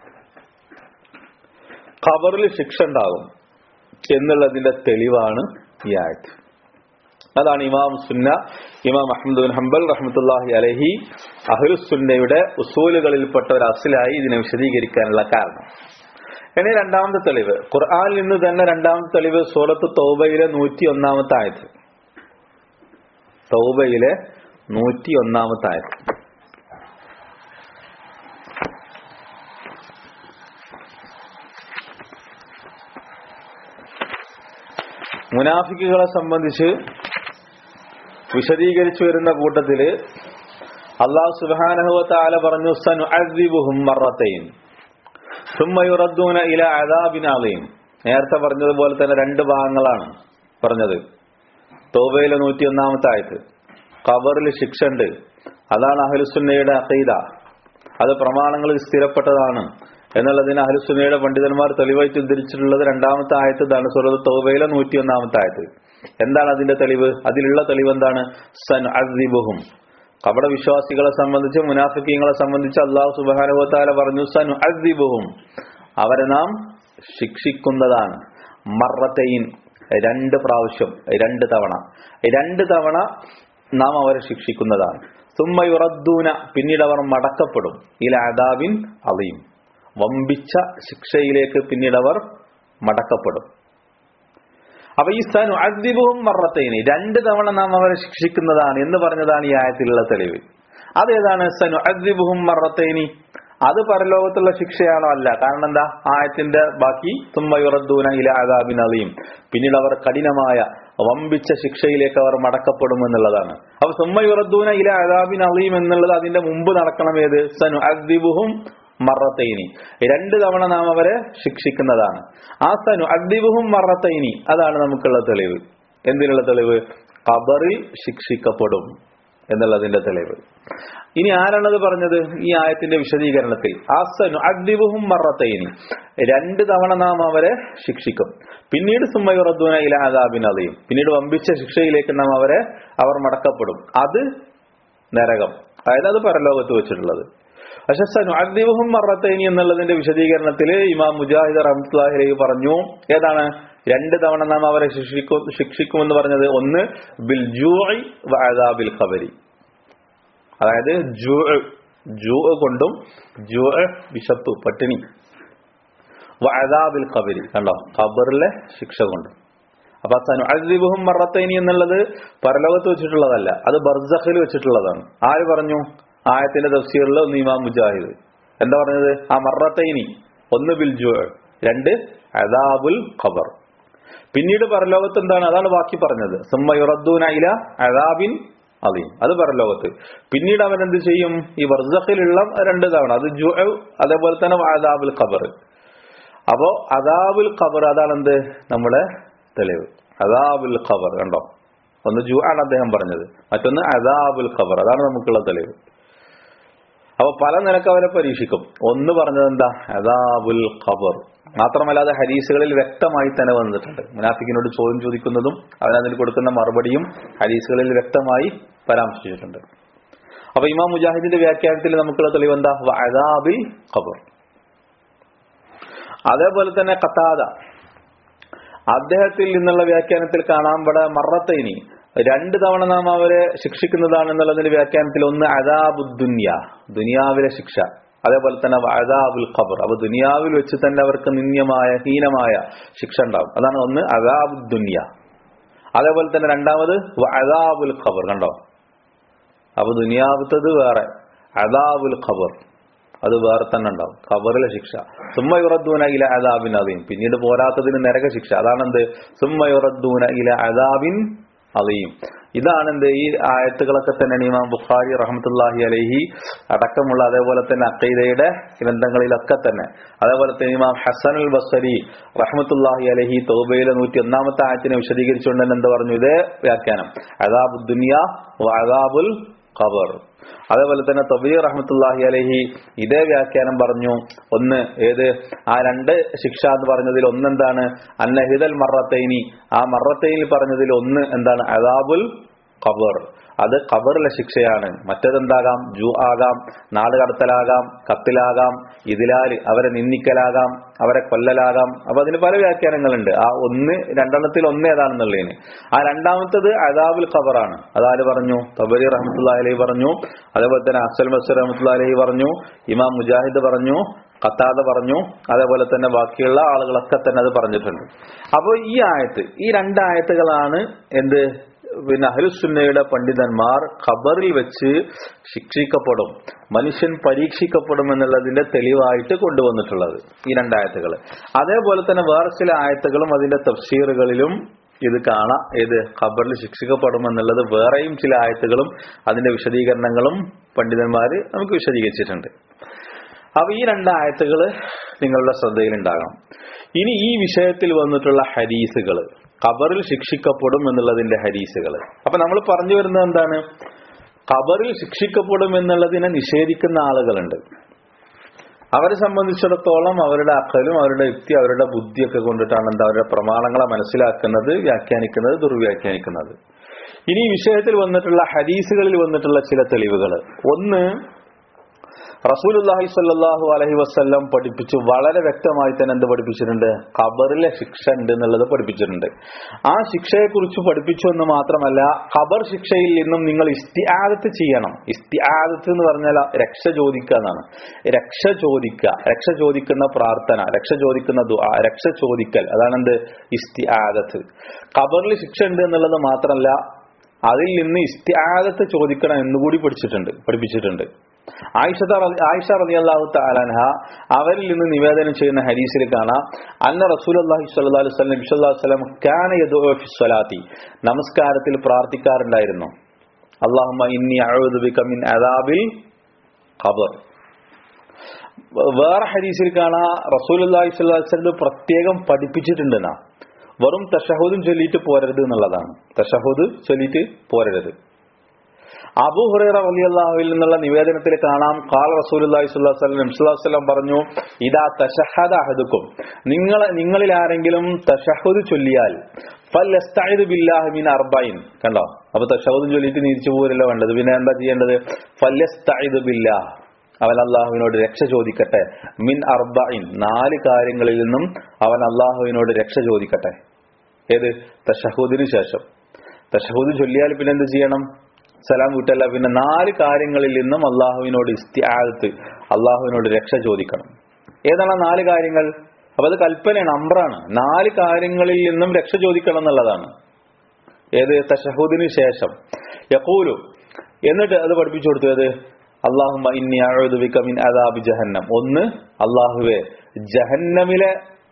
ഖബറിൽ ശിക്ഷ ഉണ്ടാകും എന്നുള്ളതിന്റെ തെളിവാണ് ഈ ആയത്ത്. അതാണ് ഇമാം സുന്ന, ഇമാം അഹ്മദ് ബിൻ ഹംബൽ റഹ്മത്തുള്ളാഹി അലൈഹി അഹ്ലുസ് സുന്നയുടെ ഉസൂലുകളിൽപ്പെട്ട ഒരു അസ്ലായി ഇതിനെ വിശദീകരിക്കാനുള്ള കാരണം. ഇനി രണ്ടാമത്തെ തെളിവ്, ഖുർആനിൽ നിന്ന് തന്നെ രണ്ടാമത്തെ തെളിവ് സൂറത്ത് തൗബയിലെ നൂറ്റി ഒന്നാമത്തെ ആയത്ത്. തൗബയിലെ നൂറ്റി ഒന്നാമത്തെ ആയത്ത്. മുനാഫിക്കുകളെ സംബന്ധിച്ച് വിശദീകരിച്ചു വരുന്ന കൂട്ടത്തില് അല്ലാഹു സുബ്ഹാനഹു വ തആല പറഞ്ഞു സനുഅദ്ദിബുഹും മറത്തൈൻ സുമ്മ യുറദ്ദൂന ഇലാ അദാബിൻ അളീം. നേരത്തെ പറഞ്ഞതുപോലെ തന്നെ രണ്ട് ഭാഗങ്ങളാണ് പറഞ്ഞത്. തൗബയിലെ നൂറ്റി ഒന്നാമത്തെ ആയത്ത് ഖബറിൽ ശിക്ഷ ഉണ്ട്, അതാണ് അഹ്ലുസുന്നയുടെ അഖീദ, അത് പ്രമാണങ്ങളിൽ സ്ഥിരപ്പെട്ടതാണ് എന്നുള്ളതിന് അഹ്ലുസുന്നയുടെ പണ്ഡിതന്മാർ തെളിവായിട്ട് ഉദ്ധരിച്ചിട്ടുള്ളത് രണ്ടാമത്തെ ആയത്ത് ഇതാണ്, സൂറത്ത് തൗബയിലെ നൂറ്റി ഒന്നാമത്തെ ആയത്ത്. എന്താണ് അതിന്റെ തെളിവ്? അതിലുള്ള തെളിവ് എന്താണ്? സനുഅദ്ദിബുഹും, കപട വിശ്വാസികളെ സംബന്ധിച്ച്, മുനാഫിക്കീങ്ങളെ സംബന്ധിച്ച് അല്ലാഹു സുബ്ഹാനഹു വ തആല പറഞ്ഞു സനുഅദ്ദിബുഹും, അവരെ നാം ശിക്ഷിക്കുന്നതാണ്. മറത്തൈൻ, രണ്ട് പ്രാവശ്യം, രണ്ട് തവണ രണ്ട് തവണ നാം അവരെ ശിക്ഷിക്കുന്നതാണ്. സുമ്മ യുറദ്ദൂന, പിന്നീട് അവർ മടക്കപ്പെടും, ഇല അദാബിൻ അളീം, വമ്പിച്ച ശിക്ഷയിലേക്ക് പിന്നീട് അവർ മടക്കപ്പെടും. അപ്പൊ ഈ സനുഅദ്ദിബുഹും മറത്തൈനി, രണ്ട് തവണ നാം അവരെ ശിക്ഷിക്കുന്നതാണ് എന്ന് പറഞ്ഞതാണ് ഈ ആയത്തിലുള്ള തെളിവ്. അതേതാണ് സനുഅദ്ദിബുഹും മറത്തൈനി? അത് പരലോകത്തുള്ള ശിക്ഷയാണോ? അല്ല. കാരണം എന്താ? ആയത്തിന്റെ ബാക്കി സുമ്മ യുറദ്ദൂന ഇല അദാബിൻ അളീം, പിന്നീട് അവർ കഠിനമായ വമ്പിച്ച ശിക്ഷയിലേക്ക് അവർ മടക്കപ്പെടും എന്നുള്ളതാണ്. അപ്പൊ സുമ്മ യുറദ്ദൂന ഇല അദാബിൻ അളീം എന്നുള്ളത് അതിന്റെ മുമ്പ് നടക്കണം. ഏത്? സനുഅദ്ദിബുഹും മറത്തൈനി, രണ്ട് തവണ നാം അവരെ ശിക്ഷിക്കുന്നതാണ്. ആ സനുഅദ്ദിബുഹും മറത്തൈനി, അതാണ് നമുക്കുള്ള തെളിവ്. എന്തിനുള്ള തെളിവ്? ഖബറിൽ ശിക്ഷിക്കപ്പെടും എന്നുള്ളതിന്റെ തെളിവ്. ഇനി ആരാണത് പറഞ്ഞത്? ഈ ആയത്തിന്റെ വിശദീകരണത്തിൽ ആ സനുഅദ്ദിബുഹും മറത്തൈനി, രണ്ട് തവണ നാം അവരെ ശിക്ഷിക്കും, പിന്നീട് സുമ്മ യുറദ്ദൂന ഇല അദാബിൻ അളീം, പിന്നീട് വമ്പിച്ച ശിക്ഷയിലേക്ക് നാം അവരെ അവർ മടക്കപ്പെടും. അത് നരകം, അതായത് അത് പരലോകത്ത് വെച്ചിട്ടുള്ളത്. പക്ഷെ സനുഅദ്ദിബുഹും മറത്തൈനി എന്നുള്ളതിന്റെ വിശദീകരണത്തിൽ ഇമാം മുജാഹിദ് റഹ്മത്തുള്ളാഹി അലൈഹി പറഞ്ഞു, ഏതാണ് രണ്ട് തവണ നാം അവരെ ശിക്ഷിക്കും ശിക്ഷിക്കുമെന്ന് പറഞ്ഞത്? ഒന്ന് ബിൽ ജൂഇ വ അദാബിൽ ഖബരി, അതായത് ജൂ ജൂ കൊണ്ടും, ജൂ വിശപ്പ് പട്ടിണി, വ അദാബിൽ ഖബരി, കണ്ടോ, ഖബറിലെ ശിക്ഷ കൊണ്ടും. അപ്പൊ സനുഅദ്ദിബുഹും മറത്തൈനി എന്നുള്ളത് പരലോകത്ത് വെച്ചിട്ടുള്ളതല്ല, അത് ബർസഖിൽ വെച്ചിട്ടുള്ളതാണ്. ആര് പറഞ്ഞു? ആയത്തിന്റെ തഫ്സീറിൽ ഒന്ന് ഇമാം മുജാഹിദ്. എന്താ പറഞ്ഞത്? ആ മറത്തൈനി, ഒന്ന് ബിൽ ജൂ, രണ്ട് അദാബുൽ ഖബർ. പിന്നീട് പരലോകത്ത് എന്താണ്? അതാണ് ബാക്കി പറഞ്ഞത്, സുമ്മ യുറദ്ദൂന ഇല അദാബിൻ അളീം, അത് പരലോകത്ത്. പിന്നീട് അവൻ എന്ത് ചെയ്യും? ഈ ബർസഖിലുള്ള രണ്ട് തവണ, അത് ജൂ, അതേപോലെ തന്നെ അദാബുൽ ഖബർ. അപ്പോ അദാബുൽ ഖബർ, അതാണ് എന്ത്? നമ്മുടെ തെളിവ്. അദാബുൽ ഖബർ, കണ്ടോ, ഒന്ന് ജൂ ആണ് അദ്ദേഹം പറഞ്ഞത്, മറ്റൊന്ന് അദാബുൽ ഖബർ, അതാണ് നമുക്കുള്ള തെളിവ്. അപ്പൊ പല നിലക്ക് അവരെ പരീക്ഷിക്കും. ഒന്ന് പറഞ്ഞത് എന്താ? അദാബുൽ ഖബർ. മാത്രമല്ല അത് ഹദീസുകളിൽ വ്യക്തമായി തന്നെ വന്നിട്ടുണ്ട്. മുനാഫിക്കിനോട് ചോദ്യം ചോദിക്കുന്നതും അവനതിന് കൊടുക്കുന്ന മറുപടിയും ഹദീസുകളിൽ വ്യക്തമായി പരാമർശിച്ചിട്ടുണ്ട്. അപ്പൊ ഇമാം മുജാഹിദിന്റെ വ്യാഖ്യാനത്തിൽ നമുക്കുള്ള തെളിവ് എന്താ? അദാബിൽ ഖബർ. അതേപോലെ തന്നെ ഖതാദ, അദ്ദേഹത്തിൽ നിന്നുള്ള വ്യാഖ്യാനത്തിൽ കാണാൻ ഇവിടെ മറത്തൈനി, രണ്ട് തവണ നാം അവരെ ശിക്ഷിക്കുന്നതാണ് എന്നുള്ളതിന്റെ വ്യാഖ്യാനത്തിൽ ഒന്ന് അദാബുദ്ദുനിയ, ദുനിയാവിലെ ശിക്ഷ, അതേപോലെ തന്നെ അദാബുൽ ഖബർ, അപ്പൊ ദുനിയാവിൽ വെച്ച് തന്നെ അവർക്ക് നിന്ദ്യമായ ഹീനമായ ശിക്ഷ ഉണ്ടാവും. അതാണ് ഒന്ന് അദാബുദ്ദുനിയ. അതേപോലെ തന്നെ രണ്ടാമത് അദാബുൽ ഖബർ, കണ്ടോ, അപ്പൊ ദുനിയാവത്തത് വേറെ, അദാബുൽ ഖബർ അത് വേറെ തന്നെ ഉണ്ടാവും, ഖബറിലെ ശിക്ഷ. സുമ്മ യുറദ്ദൂന ഇല അദാബിൻ അളീം, പിന്നീട് പോരാത്തതിന് നരക ശിക്ഷ. അതാണെന്ത്? സുമ്മ യുറദ്ദൂന ഇല അദാബിൻ അളീം. ഇതാണ് എന്ത്? ഈ ആയത്തുകളൊക്കെ തന്നെ ഇമാം ബുഖാരി റഹ്മത്തുള്ളാഹി അലൈഹി അടക്കമുള്ള, അതേപോലെ തന്നെ അഖീദയുടെ ഗ്രന്ഥങ്ങളിലൊക്കെ തന്നെ, അതേപോലെ തന്നെ ഇമാം ഹസനുൽ ബസ്രി റഹ്മത്തുള്ളാഹി അലൈഹി തൗബയിലെ നൂറ്റി ഒന്നാമത്തെ ആയത്തിനെ വിശദീകരിച്ചുകൊണ്ട് തന്നെ എന്താ പറഞ്ഞു? ഇതേ വ്യാഖ്യാനം, അദാബുദ് ദുനിയ വ അദാബുൽ ഖബർ. അതേപോലെ തന്നെ തബീർ റഹ്മത്തുള്ളാഹി അലൈഹി ഇതേ വ്യാഖ്യാനം പറഞ്ഞു. ഒന്ന് ഏത്? ആ രണ്ട് ശിക്ഷ എന്ന് പറഞ്ഞതിൽ ഒന്നെന്താണ്? അന്നഹിദൽ മറത്തൈനി, ആ മറത്തൈനിൽ പറഞ്ഞതിൽ ഒന്ന് എന്താണ്? അദാബുൽ ഖബർ, അത് ഖബറിലെ ശിക്ഷയാണ്. മറ്റേതെന്താകാം? ജൂ ആകാം, നാട് കടത്തലാകാം, കത്തിലാകാം, ഇതിലാല് അവരെ നിന്ദിക്കലാകാം, അവരെ കൊല്ലലാകാം. അപ്പൊ അതിന് പല വ്യാഖ്യാനങ്ങളുണ്ട്. ആ ഒന്ന് രണ്ടെണ്ണത്തിൽ ഒന്ന് ഏതാണെന്നുള്ളതിന്. ആ രണ്ടാമത്തത് അദാബുൽ ഖബറാണ്. അതാര് പറഞ്ഞു? തബരി റഹ്മത്തുള്ളാഹി അലൈഹി പറഞ്ഞു, അതേപോലെ തന്നെ അഫ്സൽ ബസ്രി റഹ്മത്തുള്ളാഹി അലൈഹി പറഞ്ഞു, ഇമാം മുജാഹിദ് പറഞ്ഞു, ഖത്താദ പറഞ്ഞു, അതേപോലെ തന്നെ ബാക്കിയുള്ള ആളുകളൊക്കെ തന്നെ അത് പറഞ്ഞിട്ടുണ്ട്. അപ്പൊ ഈ ആയത്ത്, ഈ രണ്ടായത്തുകളാണ് എന്ത്? പിന്നെ അഹ്ലുസുന്നയുടെ പണ്ഡിതന്മാർ ഖബറിൽ വെച്ച് ശിക്ഷിക്കപ്പെടും, മനുഷ്യൻ പരീക്ഷിക്കപ്പെടും എന്നുള്ളതിന്റെ തെളിവായിട്ട് കൊണ്ടുവന്നിട്ടുള്ളത് ഈ രണ്ടായത്തുകൾ. അതേപോലെ തന്നെ വേറെ ചില ആയത്തുകളും അതിന്റെ തഫ്സീറുകളിലും ഇത് കാണാം. ഏത്? ഖബറിൽ ശിക്ഷിക്കപ്പെടും എന്നുള്ളത് വേറെയും ചില ആയത്തുകളും അതിന്റെ വിശദീകരണങ്ങളും പണ്ഡിതന്മാര് നമുക്ക് വിശദീകരിച്ചിട്ടുണ്ട്. അപ്പൊ ഈ രണ്ടായത്തുകൾ നിങ്ങളുടെ ശ്രദ്ധയിലുണ്ടാകണം. ഇനി ഈ വിഷയത്തിൽ വന്നിട്ടുള്ള ഹദീസുകൾ, ഖബറിൽ ശിക്ഷിക്കപ്പെടും എന്നുള്ളതിന്റെ ഹദീസുകൾ. അപ്പൊ നമ്മൾ പറഞ്ഞു വരുന്നത് എന്താണ്? ഖബറിൽ ശിക്ഷിക്കപ്പെടും എന്നുള്ളതിനെ നിഷേധിക്കുന്ന ആളുകളുണ്ട്. അവരെ സംബന്ധിച്ചിടത്തോളം അവരുടെ അഖലും അവരുടെ യുക്തി അവരുടെ ബുദ്ധിയൊക്കെ കൊണ്ടിട്ടാണ് എന്താ അവരുടെ പ്രമാണങ്ങളെ മനസ്സിലാക്കുന്നത്, വ്യാഖ്യാനിക്കുന്നത്, ദുർവ്യാഖ്യാനിക്കുന്നത്. ഇനി ഈ വിഷയത്തിൽ വന്നിട്ടുള്ള ഹദീസുകളിൽ വന്നിട്ടുള്ള ചില തെളിവുകൾ. ഒന്ന്, റസൂലുള്ളാഹി സ്വല്ലല്ലാഹു അലൈഹി വസല്ലം പഠിപ്പിച്ചു, വളരെ വ്യക്തമായി തന്നെ എന്ത് പഠിപ്പിച്ചിട്ടുണ്ട്? ഖബറിലെ ശിക്ഷ ഉണ്ട് എന്നുള്ളത് പഠിപ്പിച്ചിട്ടുണ്ട്. ആ ശിക്ഷയെ കുറിച്ച് പഠിപ്പിച്ചു എന്ന് മാത്രമല്ല, ഖബർ ശിക്ഷയിൽ നിന്നും നിങ്ങൾ ഇസ്തിആദത്ത് ചെയ്യണം. ഇസ്തിആദത്ത് എന്ന് പറഞ്ഞാൽ രക്ഷ ചോദിക്കുക എന്നാണ്. രക്ഷ ചോദിക്കുക, രക്ഷ ചോദിക്കുന്ന പ്രാർത്ഥന, രക്ഷ ചോദിക്കുന്ന ദുആ, രക്ഷ ചോദിക്കൽ, അതാണ് എന്ത്? ഇസ്തിആദത്ത്. ഖബറിൽ ശിക്ഷ ഉണ്ട് എന്നുള്ളത് മാത്രമല്ല, അതിൽ നിന്ന് ഇസ്തിആദത്ത് ചോദിക്കണം എന്നുകൂടി പഠിച്ചിട്ടുണ്ട് പഠിപ്പിച്ചിട്ടുണ്ട് ആയിഷ ആയിഷ റളിയല്ലാഹു തആല അൻഹ അവരിൽ നിന്ന് നിവേദനം ചെയ്യുന്ന ഹദീസിൽ കാണാം, അന്ന റസൂലുള്ളാഹി സ്വല്ലല്ലാഹു അലൈഹി വസല്ലം സ്വല്ലല്ലാഹു അലൈഹി വസല്ലം കാന യദഉ ഫി സ്വലാത്തി, നമസ്കാരത്തിൽ പ്രാർത്ഥിക്കാറുണ്ടായിരുന്നു, അല്ലാഹുമ്മ ഇന്നി അഊദു ബിക മിൻ അദാബിൽ ഖബർ. വേറെ ഹദീസിൽ കാണാം റസൂലുള്ളാഹി സ്വല്ലല്ലാഹു അലൈഹി വസല്ലം പ്രത്യേകം പഠിപ്പിച്ചിട്ടുണ്ടെന്നാ, വെറും തശഹുദും ചൊല്ലിയിട്ട് പോരരുത് എന്നുള്ളതാണ്. തശഹുദ് ചൊല്ലിയിട്ട് പോരരുത്. അബൂ ഹുറൈറ റളിയല്ലാഹുവിൽ നിന്നുള്ള നിവേദനത്തിൽ കാണാം, ഖാല റസൂലുള്ളാഹി സ്വല്ലല്ലാഹു അലൈഹി വസല്ലം പറഞ്ഞു, ഇദാ തശഹദ അഹദുക്കും, നിങ്ങൾ നിങ്ങളിൽ ആരെങ്കിലും തശഹുദ് ചൊല്ലിയാൽ ഫൽയസ്തഈദ് ബില്ലാഹി മിൻ അർബഈൻ. കണ്ടോ? അപ്പൊ തശഹുദ് ചൊല്ലിയിട്ട് നീച്ചു പോരല്ലോ വേണ്ടത്, പിന്നെ എന്താ ചെയ്യേണ്ടത്? ഫൽയസ്തഈദ് ബില്ലാഹ്, അവൻ അള്ളാഹുവിനോട് രക്ഷ ചോദിക്കട്ടെ, മിൻ അർബഈൻ, നാല് കാര്യങ്ങളിൽ നിന്നും അവൻ അള്ളാഹുവിനോട് രക്ഷ ചോദിക്കട്ടെ. ഏത്? തശഹുദിന് ശേഷം. തശഹുദ് ചൊല്ലിയാൽ പിന്നെ എന്ത് ചെയ്യണം? സലാം വീട്ടല്ല, പിന്നെ നാല് കാര്യങ്ങളിൽ നിന്നും അള്ളാഹുവിനോട് ഇസ്തിആദത്ത്, അള്ളാഹുവിനോട് രക്ഷ ചോദിക്കണം. ഏതാണ് നാല് കാര്യങ്ങൾ? അപ്പൊ അത് കൽപ്പനയാണ്, അമ്രാണ്. നാല് കാര്യങ്ങളിൽ നിന്നും രക്ഷ ചോദിക്കണം എന്നുള്ളതാണ്. ഏത്? തശഹുദിന് ശേഷം. യഖൂലു, എന്നിട്ട് അത് പഠിപ്പിച്ചു കൊടുത്തു. ഏത്? അല്ലാഹുമ്മ ഇന്നി അഊദു ബിക മിൻ അദാബി ജഹന്നം. ഒന്ന്, അല്ലാഹുവേ ജഹന്നമിലെ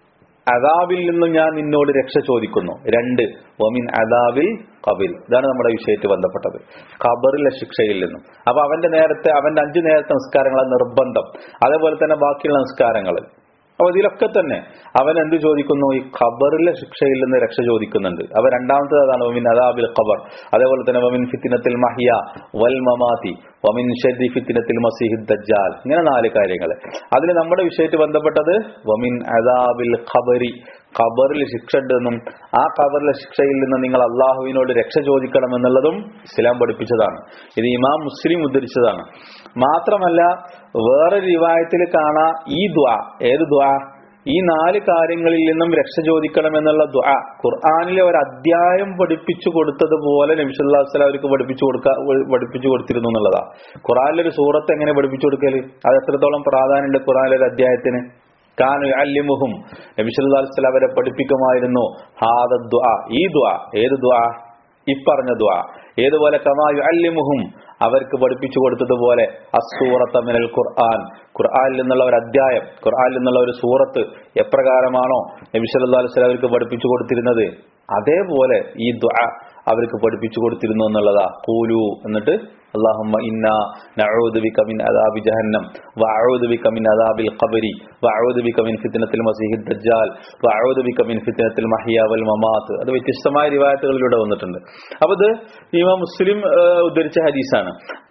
അദാബിൽ നിന്നും ഞാൻ നിന്നോട് രക്ഷ ചോദിക്കുന്നു. രണ്ട്, വമിൻ അദാബിൽ ഖബർ. ഇതാണ് നമ്മുടെ വിഷയത്തിൽ ബന്ധപ്പെട്ടത്, ഖബറിലെ ശിക്ഷയിൽ നിന്നും. അപ്പൊ അവന്റെ നേരത്തെ അവന്റെ അഞ്ചു നേരത്തെ നിസ്കാരങ്ങൾ നിർബന്ധം, അതേപോലെ തന്നെ ബാക്കിയുള്ള നിസ്കാരങ്ങൾ. അപ്പൊ ഇതിലൊക്കെ തന്നെ അവൻ എന്ത് ചോദിക്കുന്നു? ഈ ഖബറിലെ ശിക്ഷയിൽ നിന്ന് രക്ഷ ചോദിക്കുന്നുണ്ട്. അപ്പൊ രണ്ടാമത്തേത് അതാണ് വമിൻ അദാബിൽ ഖബർ. അതേപോലെ തന്നെ വമിൻ ഫിത്നത്തിൽ മഹിയ വൽ മമാതി വമിൻ ശർരി ഫിത്നത്തിൽ മസീഹിദ് ദജ്ജാൽ. ഇങ്ങനെ നാല് കാര്യങ്ങൾ. അതിൽ നമ്മുടെ വിഷയത്തിൽ ബന്ധപ്പെട്ടത് വമിൻ അദാബിൽ ഖബരി, ഖബറിൽ ശിക്ഷ ഉണ്ടെന്നും ആ ഖബറിലെ ശിക്ഷയിൽ നിന്ന് നിങ്ങൾ അള്ളാഹുവിനോട് രക്ഷ ചോദിക്കണം എന്നുള്ളതും ഇസ്ലാം പഠിപ്പിച്ചതാണ്. ഇത് ഇമാം മുസ്ലിം ഉദ്ധരിച്ചതാണ്. മാത്രമല്ല വേറെ റിവായത്തിൽ കാണാ ഈ ദുആ. ഏത് ദുആ? ഈ നാല് കാര്യങ്ങളിൽ നിന്നും രക്ഷ ചോദിക്കണം എന്നുള്ള ദുആ ഖുർആനിലെ ഒരു അധ്യായം പഠിപ്പിച്ചു കൊടുത്തതുപോലെ നബി സല്ലല്ലാഹു അലൈഹി വസല്ലം അവർക്ക് പഠിപ്പിച്ചു കൊടുക്ക പഠിപ്പിച്ചു കൊടുത്തിരുന്നു എന്നുള്ളതാ. ഖുർആനിലെ ഒരു സൂറത്ത് എങ്ങനെ പഠിപ്പിച്ചു കൊടുക്കല്? അത് എത്രത്തോളം പ്രാധാന്യമുണ്ട് ഖുർആനിലെ ഒരു അധ്യായത്തിന്? കാനു യഅല്ലിമുഹും, നബി സല്ലല്ലാഹു അലൈഹി വസല്ലം അവരെ പഠിപ്പിക്കുമായിരുന്നു ഹാദ ദുആ, ഈ ദുആ. ഏത് ദുആ? ഇപ്പറഞ്ഞ ദുആ. ഏതുപോലെ? കമാ യുഅല്ലിമുഹും, അവർക്ക് പഠിപ്പിച്ചു കൊടുത്തതുപോലെ അസ്സൂറത മിനൽ ഖുർആൻ, ഖുർആനിൽ നിന്നുള്ള ഒരു അധ്യായം, ഖുർആനിൽ നിന്നുള്ള ഒരു സൂറത്ത് എപ്രകാരമാണോ നബി സല്ലല്ലാഹു അലൈഹി വസല്ലം അവർക്ക് പഠിപ്പിച്ചു കൊടുത്തിരുന്നത്, അതേപോലെ ഈ ദുആ അവർക്ക് പഠിപ്പിച്ചു കൊടുത്തിരുന്നു എന്നുള്ളതാ. ഖൂലു, എന്നിട്ട് അല്ലാഹുമ്മ ഇന്നാ നഊദു ബിക മിൻ അദാബി ജഹന്നം വഅഊദു ബിക മിൻ അദാബിൽ ഖബരി വഅഊദു ബിക മിൻ ഫിത്നത്തിൽ മസീഹിദ് ദജ്ജാൽ വഅഊദു ബിക മിൻ ഫിത്നത്തിൽ മഹിയ വൽ മമാത്ത്. അത് വ്യത്യസ്തമായ റിവായത്തുകളിലൂടെ വന്നിട്ടുണ്ട്. അപ്പൊ ഇത് ഇമാം മുസ്ലിം ഉദ്ധരിച്ച ഹദീസാണ്.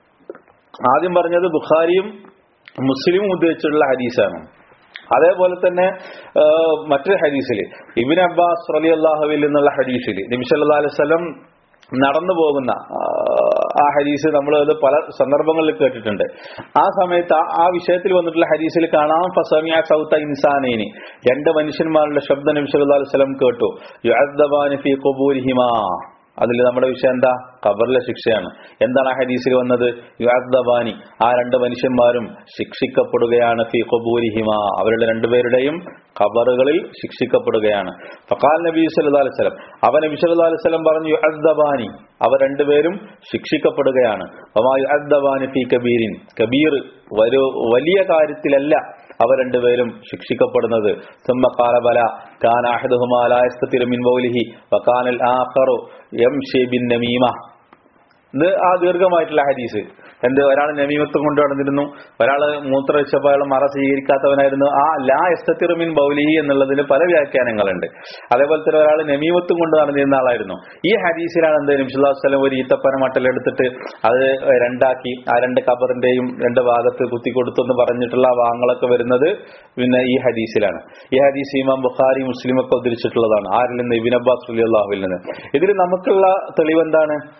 ആദ്യം പറഞ്ഞത് ബുഖാരിയും മുസ്ലിമും ഉദ്ധരിച്ചിട്ടുള്ള ഹദീസാണ്. അതേപോലെ തന്നെ മറ്റൊരു ഹദീസിൽ ഇബ്നു അബ്ബാസ് റളിയല്ലാഹുവിൽ നിന്നുള്ള ഹദീസിൽ നബി സല്ലല്ലാഹു അലൈഹി വസല്ലം നടന്നു പോകുന്ന ആ ഹദീസ് നമ്മൾ അത് പല സന്ദർഭങ്ങളിൽ കേട്ടിട്ടുണ്ട്. ആ സമയത്ത് ആ വിഷയത്തിൽ വന്നിട്ടുള്ള ഹദീസിൽ കാണാം, ഫസമിഅ സൗത ഇൻസാനൈനി, രണ്ട് മനുഷ്യന്മാരുടെ ശബ്ദം നബി സല്ലല്ലാഹു അലൈഹി വസല്ലം കേട്ടു. യുഅദ്ദബാനി ഫീ ഖുബൂരിഹിമാ, അതിൽ നമ്മുടെ വിഷയം എന്താ? ഖബറിലെ ശിക്ഷയാണ്. എന്താണ് ആ ഹദീസിൽ വന്നത്? യുഅദ്ദബാനി, ആ രണ്ട് മനുഷ്യന്മാരും ശിക്ഷിക്കപ്പെടുകയാണ്. ഫീ ഖുബൂരിഹിമാ, അവരുടെ രണ്ടുപേരുടെയും ഖബറുകളിൽ ശിക്ഷിക്കപ്പെടുകയാണ്. ഫഖാൽ നബി സല്ലല്ലാഹു അലൈഹി വസല്ലം, അവ നബി സല്ലല്ലാഹു അലൈഹി വസല്ലം പറഞ്ഞു, യുഅദ്ദബാനി, അവർ രണ്ടുപേരും ശിക്ഷിക്കപ്പെടുകയാണ്. വമാ യുഅദ്ദബാനി ഫീ കബീരിൻ, കബീർ വലിയ കാര്യത്തിലല്ല അവർ രണ്ടുപേരും ശിക്ഷിക്കപ്പെടുന്നത്. സുമ്മ ഖാല ബല കാന അഹദുഹുമാ ലാ യസ്തതിറു മിൻ ബൗലിഹി വകാന അൽ ആഖറു യംശി ബിൻ നമീമ. ഇത് ആ ദീർഘമായിട്ടുള്ള ഹദീസ്. എന്ത്? ഒരാൾ നമീമത്തും കൊണ്ട് നടന്നിരുന്നു, ഒരാൾ മൂത്രവെച്ചപ്പോൾ അയാൾ മറ സ്വീകരിക്കാത്തവനായിരുന്നു. ആ ലാ യസ്തതിറു മിൻ ബൗലിഹി എന്നുള്ളതിന് പല വ്യാഖ്യാനങ്ങളുണ്ട്. അതേപോലെ തന്നെ ഒരാൾ നമീമത്തും കൊണ്ട് നടന്നിരുന്ന ആളായിരുന്നു. ഈ ഹദീസിലാണ് എന്ത്? നബി സല്ലല്ലാഹു അലൈഹി വസല്ലം ഒരു ഈത്തപ്പന മട്ടലെടുത്തിട്ട് അത് രണ്ടാക്കി ആ രണ്ട് ഖബറിന്റെയും രണ്ട് ഭാഗത്ത് കുത്തിക്കൊടുത്തെന്ന് പറഞ്ഞിട്ടുള്ള വാങ്ങളൊക്കെ വരുന്നത് പിന്നെ ഈ ഹദീസിലാണ്. ഈ ഹദീസ് ഇമാം ബുഖാരി മുസ്ലിം ഒക്കെ ഉദ്ധരിച്ചിട്ടുള്ളതാണ്. ആരിൽ നിന്ന്? ഇബ്നു അബ്ബാസ് റളിയല്ലാഹു അൻഹു നിന്ന്. ഇതിൽ നമുക്കുള്ള തെളിവ് എന്താണ്?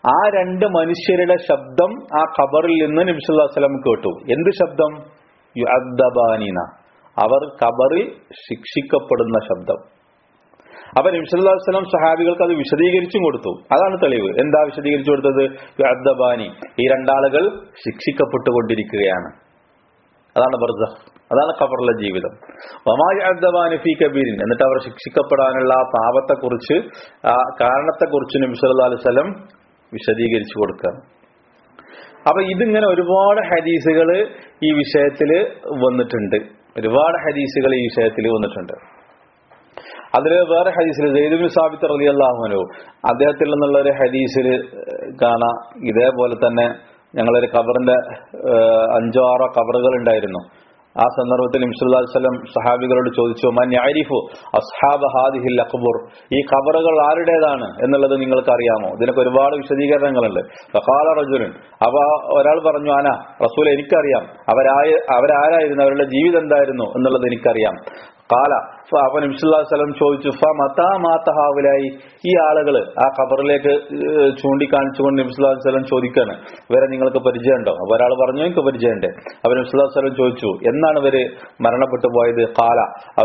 ആ രണ്ട് മനുഷ്യരുടെ ശബ്ദം ആ ഖബറിൽ നിന്ന് നബി സല്ലല്ലാഹു അലൈഹി വസല്ലം കേട്ടു. എന്ത് ശബ്ദം? യുഅദ്ദബാനിന, അവർ ഖബറിൽ ശിക്ഷിക്കപ്പെടുന്ന ശബ്ദം. അപ്പൊ നബി സല്ലല്ലാഹു അലൈഹി വസല്ലം സഹാബികൾക്ക് അത് വിശദീകരിച്ചും കൊടുത്തു. അതാണ് തെളിവ്. എന്താ വിശദീകരിച്ചു കൊടുത്തത്? യുഅദ്ദബാനി, ഈ രണ്ടാളുകൾ ശിക്ഷിക്കപ്പെട്ടുകൊണ്ടിരിക്കുകയാണ്. അതാണ് ബർസഖ്, അതാണ് ഖബറിലെ ജീവിതം. വമാ യുഅദ്ദബാനി ഫീ കബീരിൻ, എന്നിട്ട് അവർ ശിക്ഷിക്കപ്പെടാനുള്ള ആ പാപത്തെക്കുറിച്ച്, ആ കാരണത്തെക്കുറിച്ച് നബി സല്ലല്ലാഹു അലൈഹി വസല്ലം വിശദീകരിച്ചു കൊടുക്കുകയാണ്. അപ്പൊ ഇതിങ്ങനെ ഒരുപാട് ഹദീസുകൾ ഈ വിഷയത്തിൽ വന്നിട്ടുണ്ട്. ഒരുപാട് ഹദീസുകൾ ഈ വിഷയത്തിൽ വന്നിട്ടുണ്ട്. അതില് വേറെ ഹദീസിൽ സെയ്ദ് ഇബ്നു സാബിത്ത് റളിയല്ലാഹു അൻഹു അദ്ദേഹത്തിൽ നിന്നുള്ള ഒരു ഹദീസിൽ കാണാം, ഇതേപോലെ തന്നെ ഞങ്ങളൊരു ഖബറിന്റെ അഞ്ചോ ആറോ ഖബറുകൾ ഉണ്ടായിരുന്നു. ആ സന്ദർഭത്തിൽ നബി സല്ലല്ലാഹു അലൈഹി വസല്ലം സഹാബികളോട് ചോദിച്ചു, മൻ യഅരിഫു അസ്ഹാബ ഹാദിഹിൽ അഖ്ബുർ, ഈ ഖബറുകൾ ആരുടേതാണ് എന്നുള്ളത് നിങ്ങൾക്ക് അറിയാമോ? ഇതിനൊക്കെ ഒരുപാട് വിശദീകരണങ്ങളുണ്ട്. ഫഖാല റജുലുൻ, അപ്പൊ ഒരാൾ പറഞ്ഞു, അന റസൂൽ, എനിക്കറിയാം. അവരായ അവരാരായിരുന്നു, അവരുടെ ജീവിതം എന്തായിരുന്നു എന്നുള്ളത് എനിക്കറിയാം. ഖാല, അപ്പൊ നബി സല്ലല്ലാഹു അലൈഹി വസല്ലം ചോദിച്ചു, ഫമതാ മാത ഹൗലായി, ഈ ആളുകൾ ആ ഖബറിലേക്ക് ചൂണ്ടിക്കാണിച്ചുകൊണ്ട് നബി സല്ലല്ലാഹു അലൈഹി വസല്ലം ചോദിക്കാണ്, ഇവരെ നിങ്ങൾക്ക് പരിചയമുണ്ടോ? അപ്പൊ ഒരാൾ പറഞ്ഞു, എനിക്ക് പരിചയമുണ്ട്. അപ്പൊ നബി സല്ലല്ലാഹു അലൈഹി വസല്ലം ചോദിച്ചു, എന്നാണ് ഇവര് മരണപ്പെട്ടു പോയത്? ഖാല,